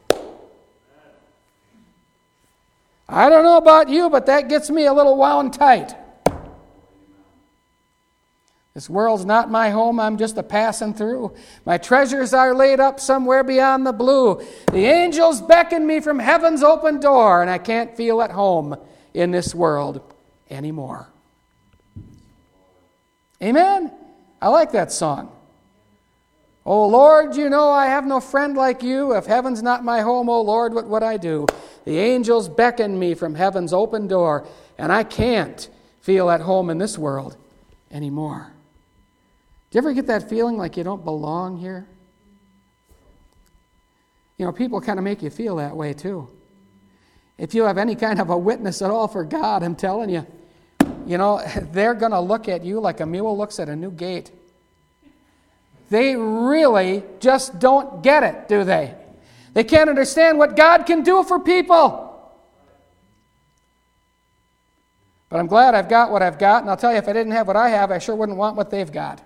I don't know about you, but that gets me a little wound tight. This world's not my home, I'm just a passing through. My treasures are laid up somewhere beyond the blue. The angels beckon me from heaven's open door, and I can't feel at home in this world anymore. Amen? I like that song. Oh Lord, you know I have no friend like you. If heaven's not my home, oh Lord, what would I do? The angels beckon me from heaven's open door, and I can't feel at home in this world anymore. Do you ever get that feeling like you don't belong here? You know, people kind of make you feel that way too. If you have any kind of a witness at all for God, I'm telling you, they're going to look at you like a mule looks at a new gate. They really just don't get it, do they? They can't understand what God can do for people. But I'm glad I've got what I've got, and I'll tell you, if I didn't have what I have, I sure wouldn't want what they've got.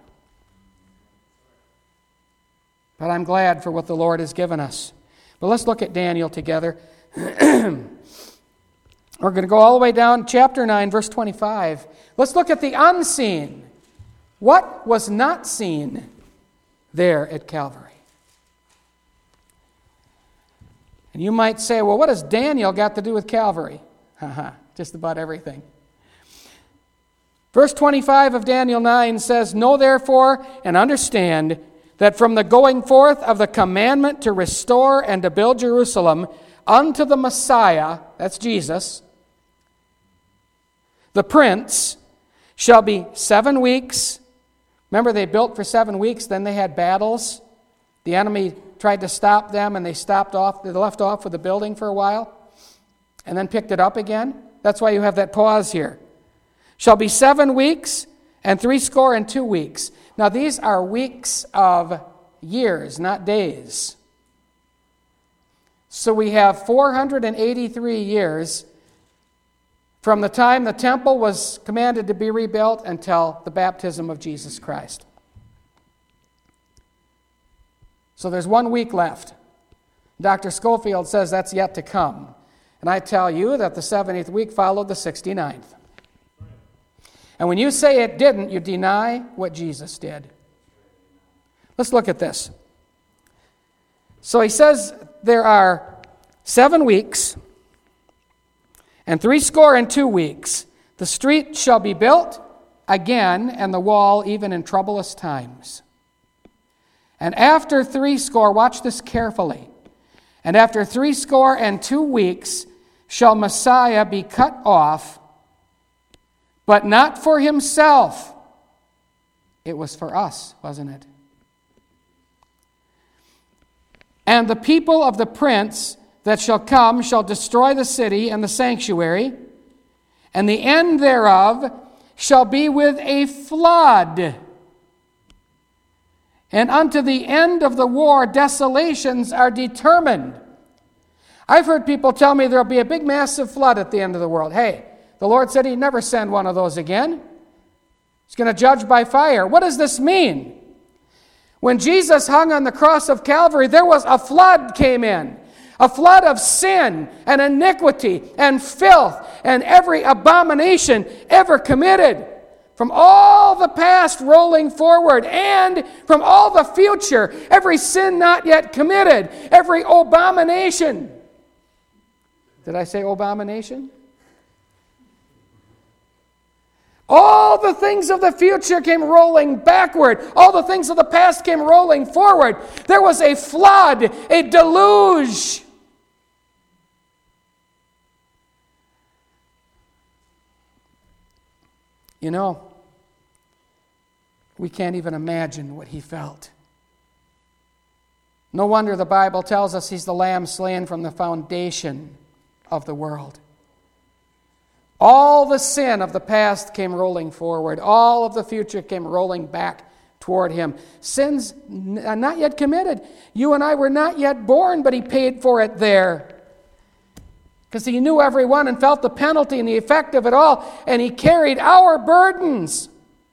But I'm glad for what the Lord has given us. But let's look at Daniel together. We're going to go all the way down, chapter 9, verse 25. Let's look at the unseen. What was not seen there at Calvary? And you might say, well, what has Daniel got to do with Calvary? Just about everything. Verse 25 of Daniel 9 says, "Know therefore and understand that from the going forth of the commandment to restore and to build Jerusalem unto the Messiah," that's Jesus, "the Prince, shall be 7 weeks." Remember, they built for 7 weeks, then they had battles. The enemy tried to stop them, and they left off with the building for a while, and then picked it up again. That's why you have that pause here. "Shall be 7 weeks, and 62 weeks." Now, these are weeks of years, not days. So we have 483 years from the time the temple was commanded to be rebuilt until the baptism of Jesus Christ. So there's 1 week left. Dr. Schofield says that's yet to come. And I tell you that the 70th week followed the 69th. And when you say it didn't, you deny what Jesus did. Let's look at this. So he says there are 7 weeks and 62 weeks. The street shall be built again, and the wall even in troublous times. And after 60, watch this carefully, and after 62 weeks shall Messiah be cut off, but not for himself. It was for us, wasn't it? "And the people of the prince that shall come shall destroy the city and the sanctuary, and the end thereof shall be with a flood. And unto the end of the war, desolations are determined." I've heard people tell me there'll be a big massive flood at the end of the world. Hey, the Lord said he'd never send one of those again. He's going to judge by fire. What does this mean? When Jesus hung on the cross of Calvary, there was a flood came in. A flood of sin and iniquity and filth and every abomination ever committed. From all the past rolling forward and from all the future, every sin not yet committed, every abomination. Did I say abomination? All the things of the future came rolling backward. All the things of the past came rolling forward. There was a flood, a deluge. You know, we can't even imagine what he felt. No wonder the Bible tells us he's the Lamb slain from the foundation of the world. All the sin of the past came rolling forward. All of the future came rolling back toward him. Sins not yet committed. You and I were not yet born, but he paid for it there. Because he knew everyone and felt the penalty and the effect of it all. And he carried our burdens,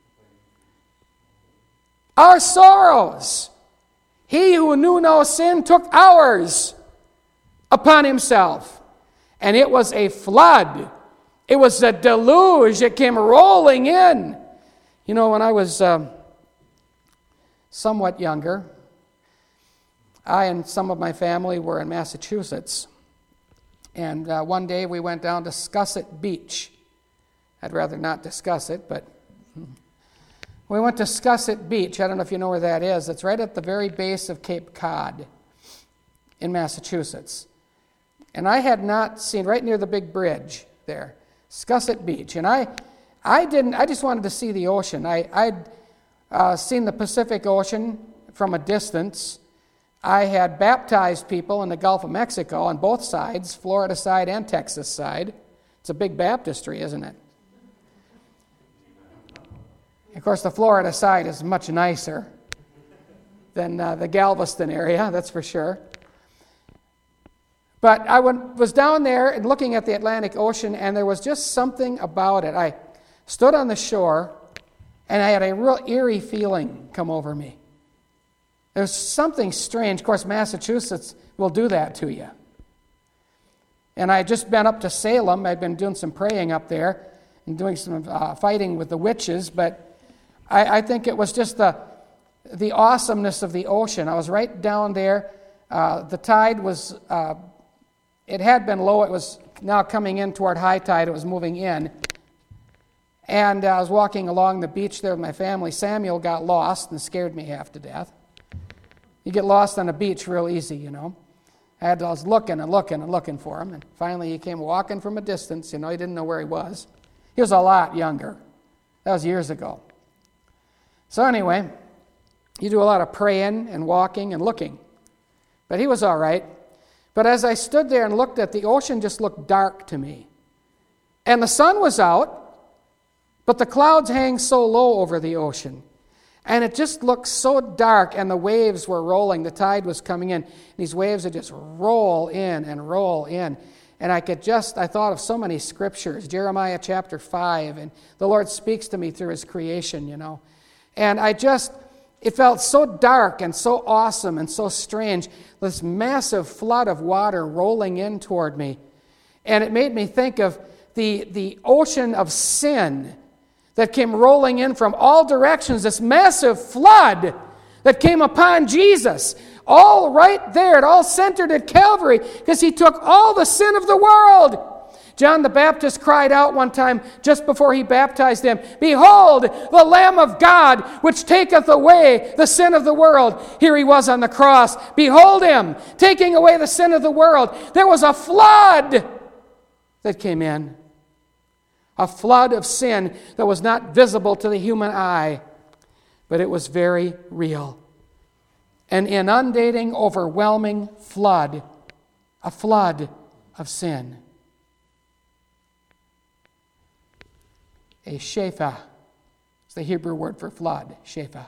our sorrows. He who knew no sin took ours upon himself. And it was a flood. It was a deluge. It came rolling in. You know, when I was somewhat younger, I and some of my family were in Massachusetts. And one day we went down to Scusset Beach. I'd rather not discuss it, but we went to Scusset Beach. I don't know if you know where that is. It's right at the very base of Cape Cod in Massachusetts. And I had not seen, right near the big bridge there, Scusset Beach. And I just wanted to see the ocean. I'd seen the Pacific Ocean from a distance. I had baptized people in the Gulf of Mexico on both sides, Florida side and Texas side. It's a big baptistry, isn't it? Of course, the Florida side is much nicer than the Galveston area, that's for sure. But I was down there and looking at the Atlantic Ocean, and there was just something about it. I stood on the shore, and I had a real eerie feeling come over me. There's something strange. Of course, Massachusetts will do that to you. And I had just been up to Salem. I'd been doing some praying up there and doing some fighting with the witches, but I think it was just the awesomeness of the ocean. I was right down there. The tide was, it had been low. It was now coming in toward high tide. It was moving in. And I was walking along the beach there with my family. Samuel got lost and scared me half to death. You get lost on a beach real easy, you know. I was looking and looking and looking for him, and finally he came walking from a distance. You know, he didn't know where he was. He was a lot younger. That was years ago. So anyway, you do a lot of praying and walking and looking. But he was all right. But as I stood there and looked at the ocean, just looked dark to me. And the sun was out, but the clouds hang so low over the ocean. And it just looked so dark, and the waves were rolling. The tide was coming in. These waves would just roll in and roll in. And I thought of so many scriptures, Jeremiah chapter 5, and the Lord speaks to me through his creation, you know. And it felt so dark and so awesome and so strange, this massive flood of water rolling in toward me. And it made me think of the ocean of sin that came rolling in from all directions, this massive flood that came upon Jesus, all right there, it all centered at Calvary, because he took all the sin of the world. John the Baptist cried out one time, just before he baptized them, "Behold, the Lamb of God, which taketh away the sin of the world." Here he was on the cross. Behold him, taking away the sin of the world. There was a flood that came in. A flood of sin that was not visible to the human eye, but it was very real. An inundating, overwhelming flood, a flood of sin. A shepha is the Hebrew word for flood, shepha.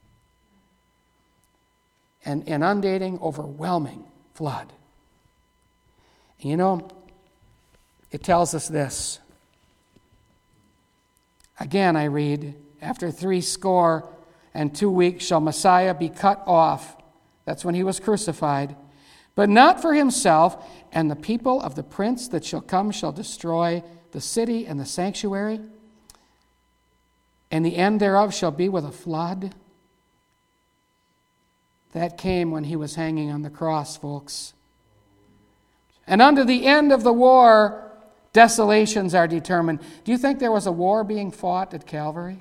An inundating, overwhelming flood. And you know, it tells us this. Again, I read, after 62 weeks shall Messiah be cut off. That's when he was crucified. But not for himself, and the people of the prince that shall come shall destroy the city and the sanctuary, and the end thereof shall be with a flood. That came when he was hanging on the cross, folks. And unto the end of the war, desolations are determined. Do you think there was a war being fought at Calvary?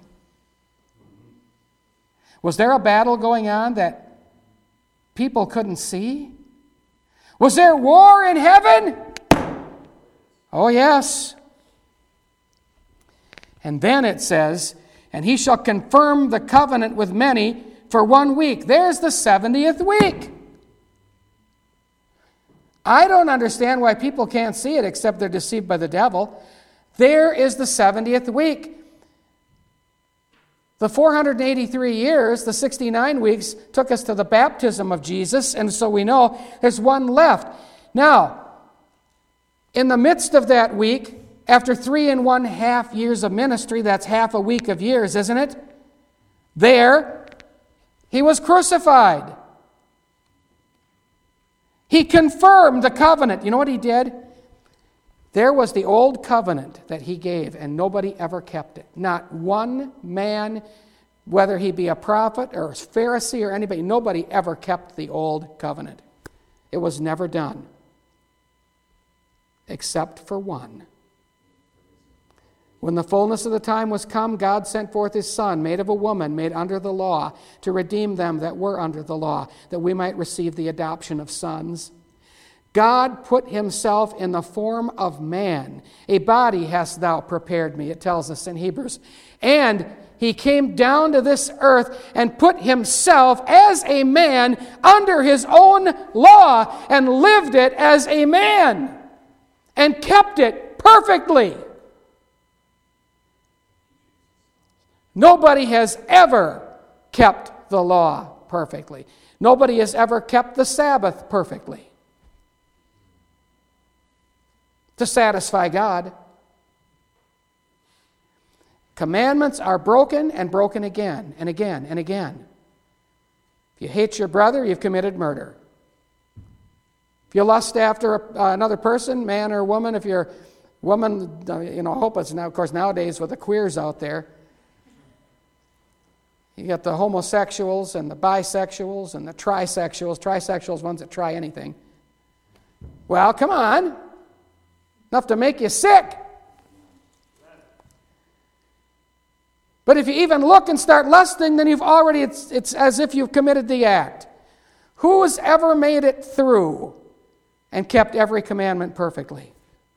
Was there a battle going on that people couldn't see? Was there war in heaven? Oh, yes. And then it says, and he shall confirm the covenant with many for 1 week. There's the 70th week. I don't understand why people can't see it except they're deceived by the devil. There is the 70th week. The 483 years, the 69 weeks, took us to the baptism of Jesus, and so we know there's one left. Now, in the midst of that week, after 3½ years of ministry, that's half a week of years, isn't it? There, he was crucified. He confirmed the covenant. You know what he did? There was the old covenant that he gave, and nobody ever kept it. Not one man, whether he be a prophet or a Pharisee or anybody, nobody ever kept the old covenant. It was never done, except for one. When the fullness of the time was come, God sent forth his Son, made of a woman, made under the law, to redeem them that were under the law, that we might receive the adoption of sons. God put himself in the form of man. A body hast thou prepared me, it tells us in Hebrews. And he came down to this earth and put himself as a man under his own law and lived it as a man and kept it perfectly. Nobody has ever kept the law perfectly. Nobody has ever kept the Sabbath perfectly. to satisfy God. Commandments are broken and broken again and again and again. If you hate your brother, you've committed murder. If you lust after another person, man or woman, if you're a woman, I hope it's now, of course, nowadays with the queers out there, you got the homosexuals and the bisexuals and the trisexuals. Trisexuals, ones that try anything. Well, come on. Enough to make you sick. But if you even look and start lusting, then you've already, it's as if you've committed the act. Who's ever made it through and kept every commandment perfectly?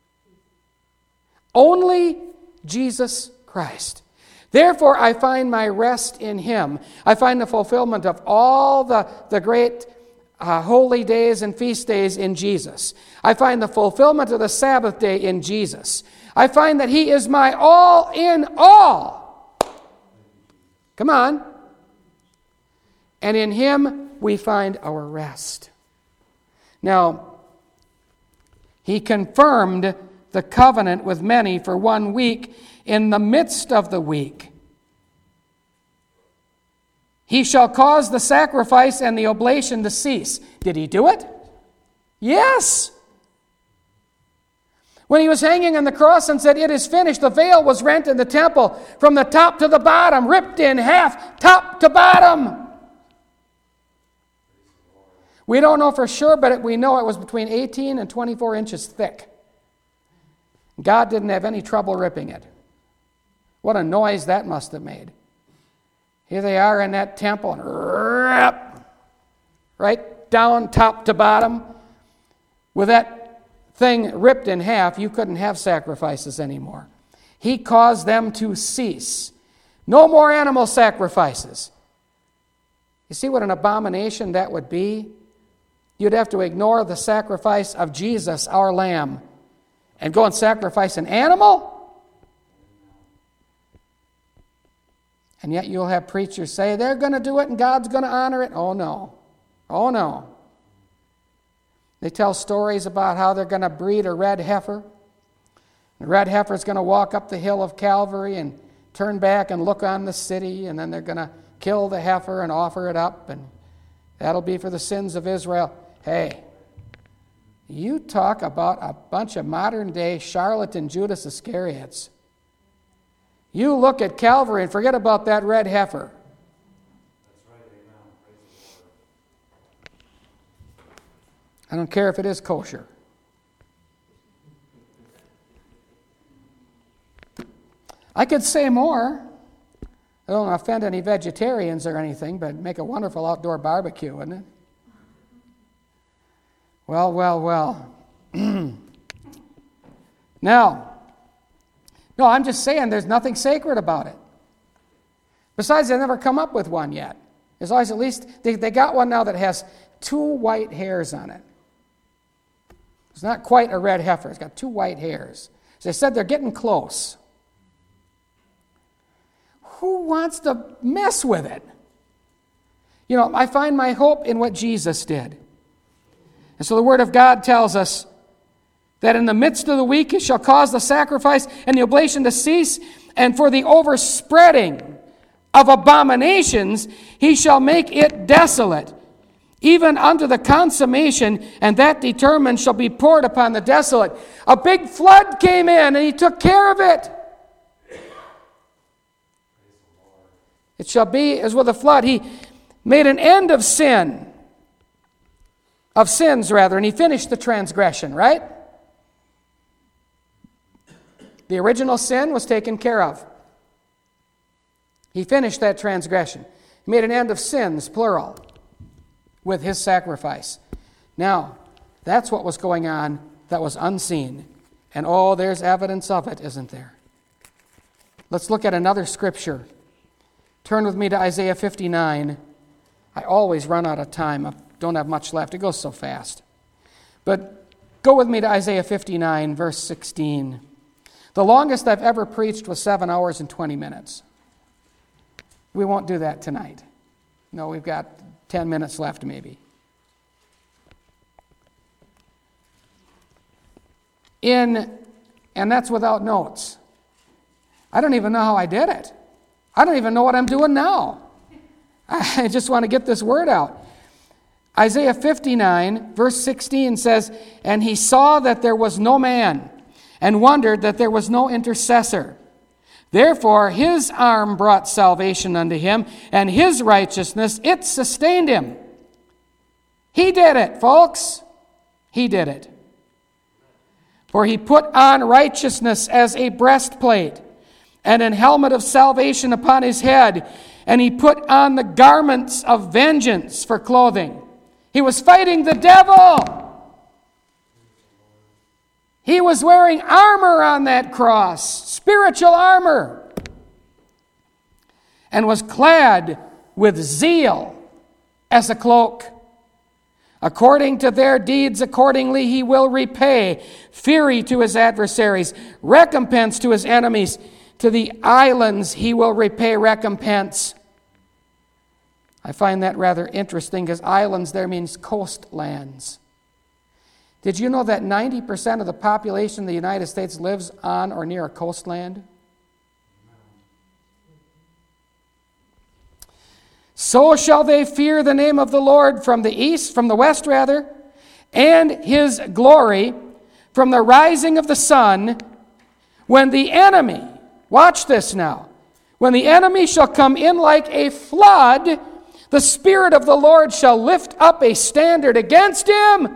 Only Jesus Christ. Therefore, I find my rest in Him. I find the fulfillment of all the great holy days and feast days in Jesus. I find the fulfillment of the Sabbath day in Jesus. I find that He is my all in all. Come on. And in Him we find our rest. Now, He confirmed the covenant with many for 1 week in the midst of the week. He shall cause the sacrifice and the oblation to cease. Did He do it? Yes. When He was hanging on the cross and said, "It is finished," the veil was rent in the temple from the top to the bottom, ripped in half, top to bottom. We don't know for sure, but we know it was between 18 and 24 inches thick. God didn't have any trouble ripping it. What a noise that must have made. Here they are in that temple, and right down top to bottom. With that thing ripped in half, you couldn't have sacrifices anymore. He caused them to cease. No more animal sacrifices. You see what an abomination that would be? You'd have to ignore the sacrifice of Jesus, our Lamb, and go and sacrifice an animal? And yet you'll have preachers say they're going to do it and God's going to honor it. Oh no. Oh no. They tell stories about how they're going to breed a red heifer. The red heifer is going to walk up the hill of Calvary and turn back and look on the city, and then they're going to kill the heifer and offer it up, and that'll be for the sins of Israel. Hey, you talk about a bunch of modern-day charlatan Judas Iscariots. You look at Calvary and forget about that red heifer. I don't care if it is kosher. I could say more. I don't offend any vegetarians or anything, but make a wonderful outdoor barbecue, wouldn't it? Well. Now, no, I'm just saying there's nothing sacred about it. Besides, they've never come up with one yet. There's always at least, they got one now that has 2 white hairs on it. It's not quite a red heifer. It's got 2 white hairs. As I said, they're getting close. Who wants to mess with it? You know, I find my hope in what Jesus did. And so the Word of God tells us that in the midst of the week He shall cause the sacrifice and the oblation to cease, and for the overspreading of abominations He shall make it desolate, even unto the consummation, and that determined shall be poured upon the desolate. A big flood came in, and He took care of it. It shall be as with a flood. He made an end of sins, and He finished the transgression, right? The original sin was taken care of. He finished that transgression. He made an end of sins, plural, with His sacrifice. Now, that's what was going on that was unseen. And oh, there's evidence of it, isn't there? Let's look at another scripture. Turn with me to Isaiah 59. I always run out of time. I don't have much left. It goes so fast. But go with me to Isaiah 59, verse 16. The longest I've ever preached was 7 hours and 20 minutes. We won't do that tonight. No, we've got 10 minutes left maybe. and that's without notes. I don't even know how I did it. I don't even know what I'm doing now. I just want to get this word out. Isaiah 59, verse 16 says, "And he saw that there was no man, and wondered that there was no intercessor. Therefore his arm brought salvation unto him, and his righteousness, it sustained him." He did it, folks. He did it. "For he put on righteousness as a breastplate, and an helmet of salvation upon his head, and he put on the garments of vengeance for clothing." He was fighting the devil. He was wearing armor on that cross, spiritual armor, and was clad with zeal as a cloak. "According to their deeds, accordingly he will repay. Fury to his adversaries, recompense to his enemies. To the islands he will repay recompense." I find that rather interesting because islands there means coastlands. Did you know that 90% of the population of the United States lives on or near a coastland? "So shall they fear the name of the Lord from the east," from the west rather, "and his glory from the rising of the sun, when the enemy," watch this now, "when the enemy shall come in like a flood, the Spirit of the Lord shall lift up a standard against him.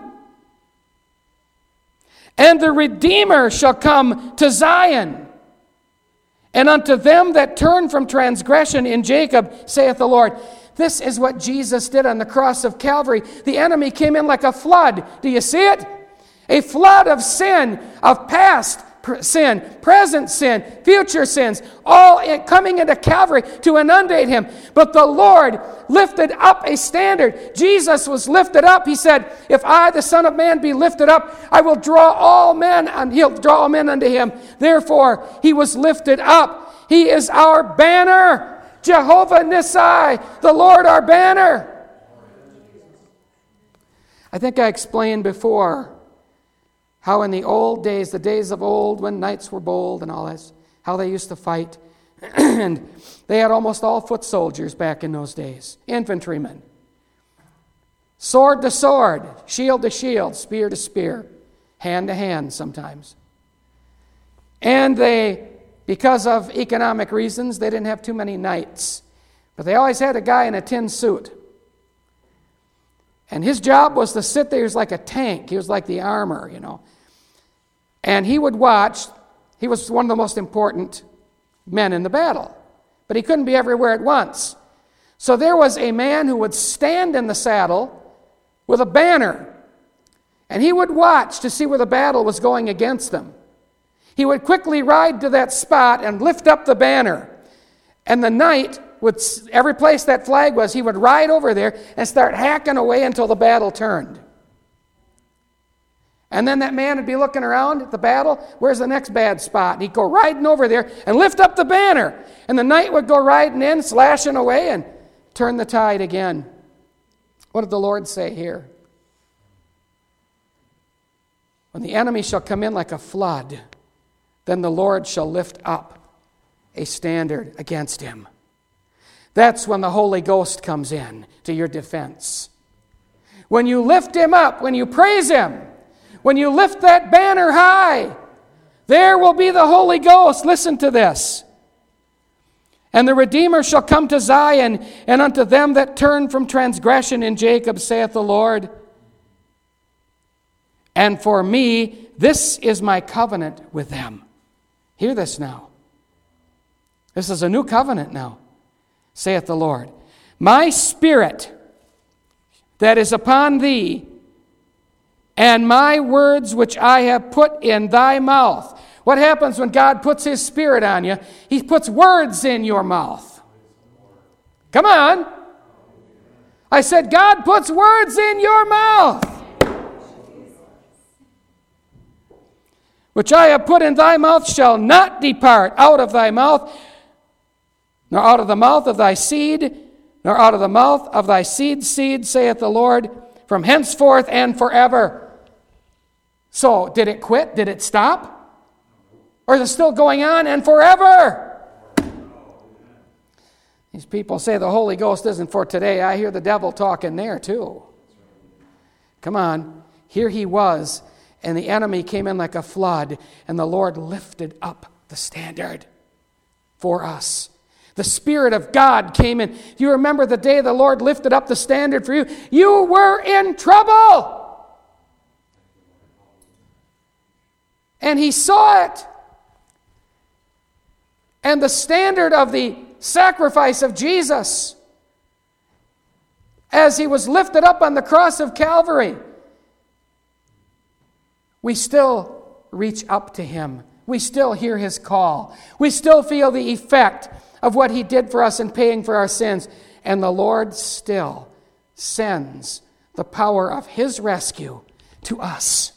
And the Redeemer shall come to Zion. And unto them that turn from transgression in Jacob, saith the Lord." This is what Jesus did on the cross of Calvary. The enemy came in like a flood. Do you see it? A flood of sin, of past sin, present sin, future sins, all coming into Calvary to inundate him. But the Lord lifted up a standard. Jesus was lifted up. He said, "If I, the Son of Man, be lifted up, I will draw all men, and he'll draw all men unto him." Therefore, he was lifted up. He is our banner. Jehovah Nissi, the Lord our banner. I think I explained before how in the old days, the days of old when knights were bold and all this, how they used to fight. And they had almost all foot soldiers back in those days, infantrymen. Sword to sword, shield to shield, spear to spear, hand to hand sometimes. And they, because of economic reasons, they didn't have too many knights. But they always had a guy in a tin suit. And his job was to sit there. He was like a tank. He was like the armor, you know. And he would watch. He was one of the most important men in the battle. But he couldn't be everywhere at once. So there was a man who would stand in the saddle with a banner. And he would watch to see where the battle was going against them. He would quickly ride to that spot and lift up the banner. And the knight would, every place that flag was, he would ride over there and start hacking away until the battle turned. And then that man would be looking around at the battle. Where's the next bad spot? And he'd go riding over there and lift up the banner. And the knight would go riding in, slashing away, and turn the tide again. What did the Lord say here? When the enemy shall come in like a flood, then the Lord shall lift up a standard against him. That's when the Holy Ghost comes in to your defense. When you lift him up, when you praise him, when you lift that banner high, there will be the Holy Ghost. Listen to this. "And the Redeemer shall come to Zion, and unto them that turn from transgression in Jacob, saith the Lord. And for me, this is my covenant with them." Hear this now. This is a new covenant now, saith the Lord. "My spirit that is upon thee, and my words which I have put in thy mouth." What happens when God puts his spirit on you? He puts words in your mouth. Come on. I said, God puts words in your mouth. "Which I have put in thy mouth shall not depart out of thy mouth, nor out of the mouth of thy seed, nor out of the mouth of thy seed's seed, saith the Lord, from henceforth and forever." So, did it quit? Did it stop? Or is it still going on and forever? These people say the Holy Ghost isn't for today. I hear the devil talking there too. Come on. Here he was, and the enemy came in like a flood, and the Lord lifted up the standard for us. The Spirit of God came in. Do you remember the day the Lord lifted up the standard for you? You were in trouble. And he saw it. And the standard of the sacrifice of Jesus, as he was lifted up on the cross of Calvary, we still reach up to him. We still hear his call. We still feel the effect of what he did for us in paying for our sins. And the Lord still sends the power of his rescue to us.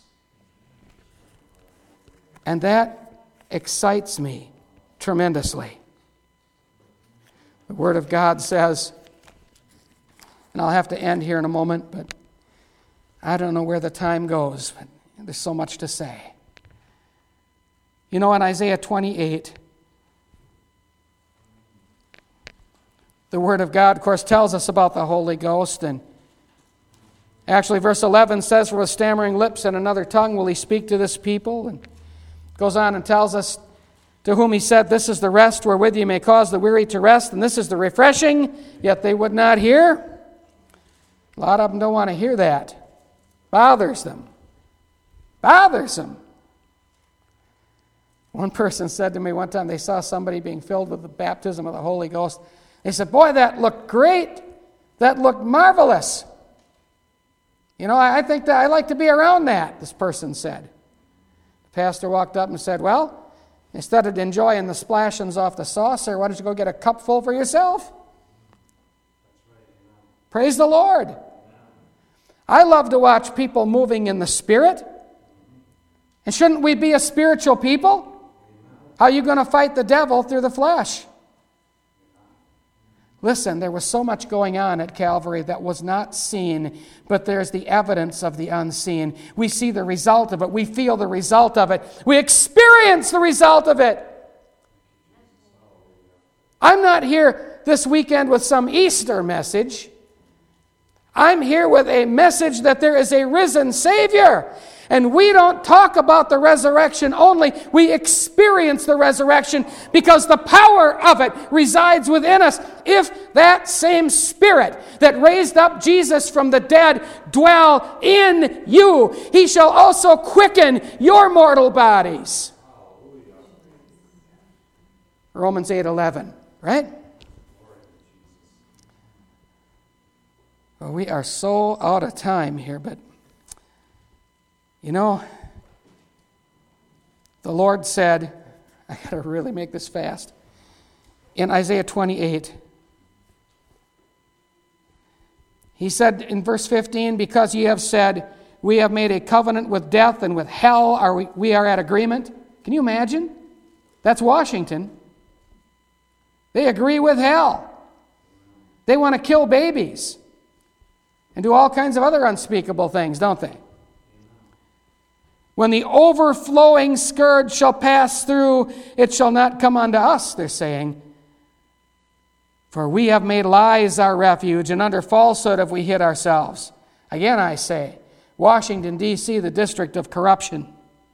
And that excites me tremendously. The Word of God says, and I'll have to end here in a moment, but I don't know where the time goes, but there's so much to say. You know, in Isaiah 28, the Word of God, of course, tells us about the Holy Ghost. And actually, verse 11 says, "For with stammering lips and another tongue will he speak to this people." And goes on and tells us, to whom he said, "This is the rest wherewith you may cause the weary to rest, and this is the refreshing," yet they would not hear. A lot of them don't want to hear that. Bothers them. Bothers them. One person said to me one time they saw somebody being filled with the baptism of the Holy Ghost. They said, "Boy, that looked great. That looked marvelous. You know, I think that I like to be around that," this person said. The pastor walked up and said, "Well, instead of enjoying the splashings off the saucer, why don't you go get a cup full for yourself?" Praise the Lord. I love to watch people moving in the Spirit. And shouldn't we be a spiritual people? How are you going to fight the devil through the flesh? Listen, there was so much going on at Calvary that was not seen, but there's the evidence of the unseen. We see the result of it. We feel the result of it. We experience the result of it. I'm not here this weekend with some Easter message. I'm here with a message that there is a risen Savior. And we don't talk about the resurrection only. We experience the resurrection because the power of it resides within us. If that same Spirit that raised up Jesus from the dead dwell in you, he shall also quicken your mortal bodies. Romans 8:11, right? Well, we are so out of time here, but you know, the Lord said, I got to really make this fast. In Isaiah 28, he said in verse 15, "Because ye have said, we have made a covenant with death, and with hell we are at agreement." Can you imagine? That's Washington. They agree with hell. They want to kill babies and do all kinds of other unspeakable things, don't they? "When the overflowing scourge shall pass through, it shall not come unto us," they're saying. "For we have made lies our refuge, and under falsehood have we hid ourselves." Again I say, Washington, D.C., the district of corruption.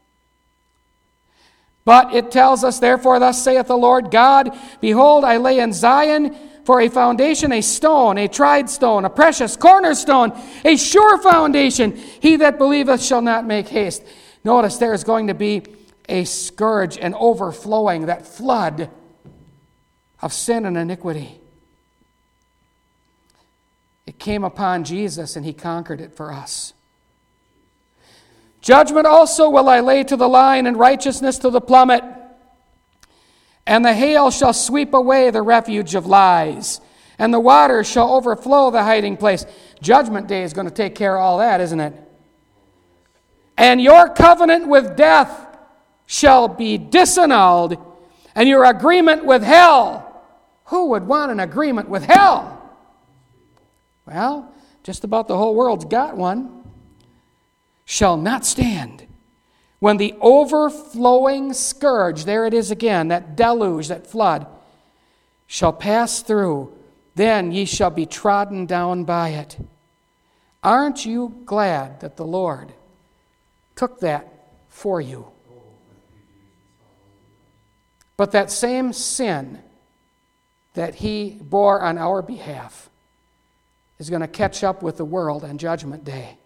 But it tells us, "Therefore thus saith the Lord God, Behold, I lay in Zion for a foundation, a stone, a tried stone, a precious cornerstone, a sure foundation. He that believeth shall not make haste." Notice there is going to be a scourge, an overflowing, that flood of sin and iniquity. It came upon Jesus and he conquered it for us. "Judgment also will I lay to the line, and righteousness to the plummet. And the hail shall sweep away the refuge of lies, and the waters shall overflow the hiding place." Judgment Day is going to take care of all that, isn't it? "And your covenant with death shall be disannulled, and your agreement with hell." Who would want an agreement with hell? Well, just about the whole world's got one. "Shall not stand. when the overflowing scourge, there it is again, that deluge, that flood, shall pass through, then ye shall be trodden down by it. Aren't you glad that the Lord took that for you? But that same sin that he bore on our behalf is going to catch up with the world on Judgment Day.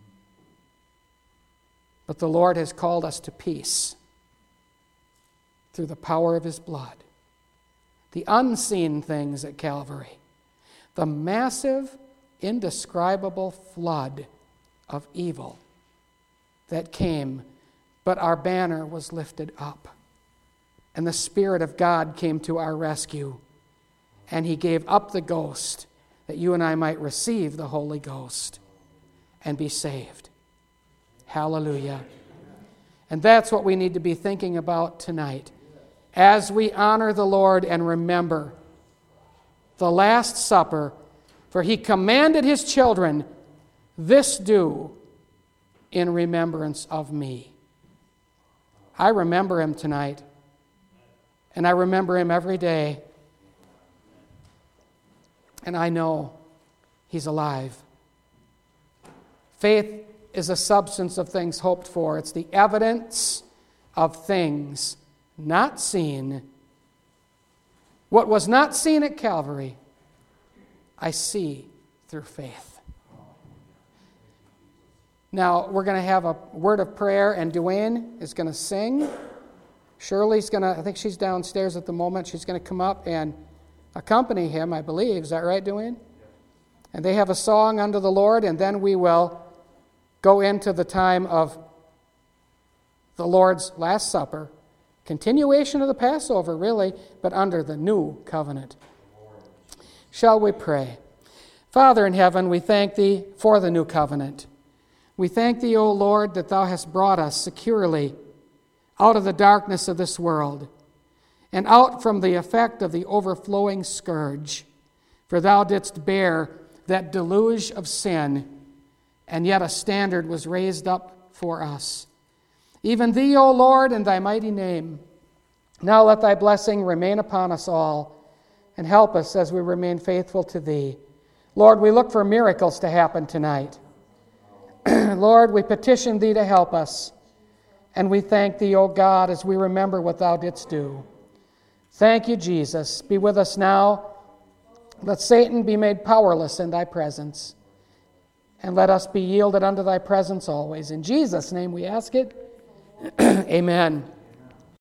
But the Lord has called us to peace through the power of his blood. The unseen things at Calvary, the massive, indescribable flood of evil that came, but our banner was lifted up. And the Spirit of God came to our rescue, and he gave up the ghost that you and I might receive the Holy Ghost and be saved. Hallelujah. And that's what we need to be thinking about tonight as we honor the Lord and remember the Last Supper. For he commanded his children, this do in remembrance of me. I remember him tonight, and I remember him every day. And I know he's alive. Faith is a substance of things hoped for. It's the evidence of things not seen. What was not seen at Calvary, I see through faith. Now, we're going to have a word of prayer, and Duane is going to sing. Shirley's going to, I think she's downstairs at the moment. She's going to come up and accompany him, I believe. Is that right, Duane? And they have a song unto the Lord, and then we will go into the time of the Lord's Last Supper. Continuation of the Passover, really, but under the new covenant. Shall we pray? Father in heaven, we thank thee for the new covenant. We thank thee, O Lord, that thou hast brought us securely out of the darkness of this world and out from the effect of the overflowing scourge. For thou didst bear that deluge of sin, and yet a standard was raised up for us. Even thee, O Lord, in thy mighty name. Now let thy blessing remain upon us all, and help us as we remain faithful to thee. Lord, we look for miracles to happen tonight. Lord, we petition thee to help us, and we thank thee, O God, as we remember what thou didst do. Thank you, Jesus. Be with us now. Let Satan be made powerless in thy presence, and let us be yielded unto thy presence always. In Jesus' name we ask it. Amen.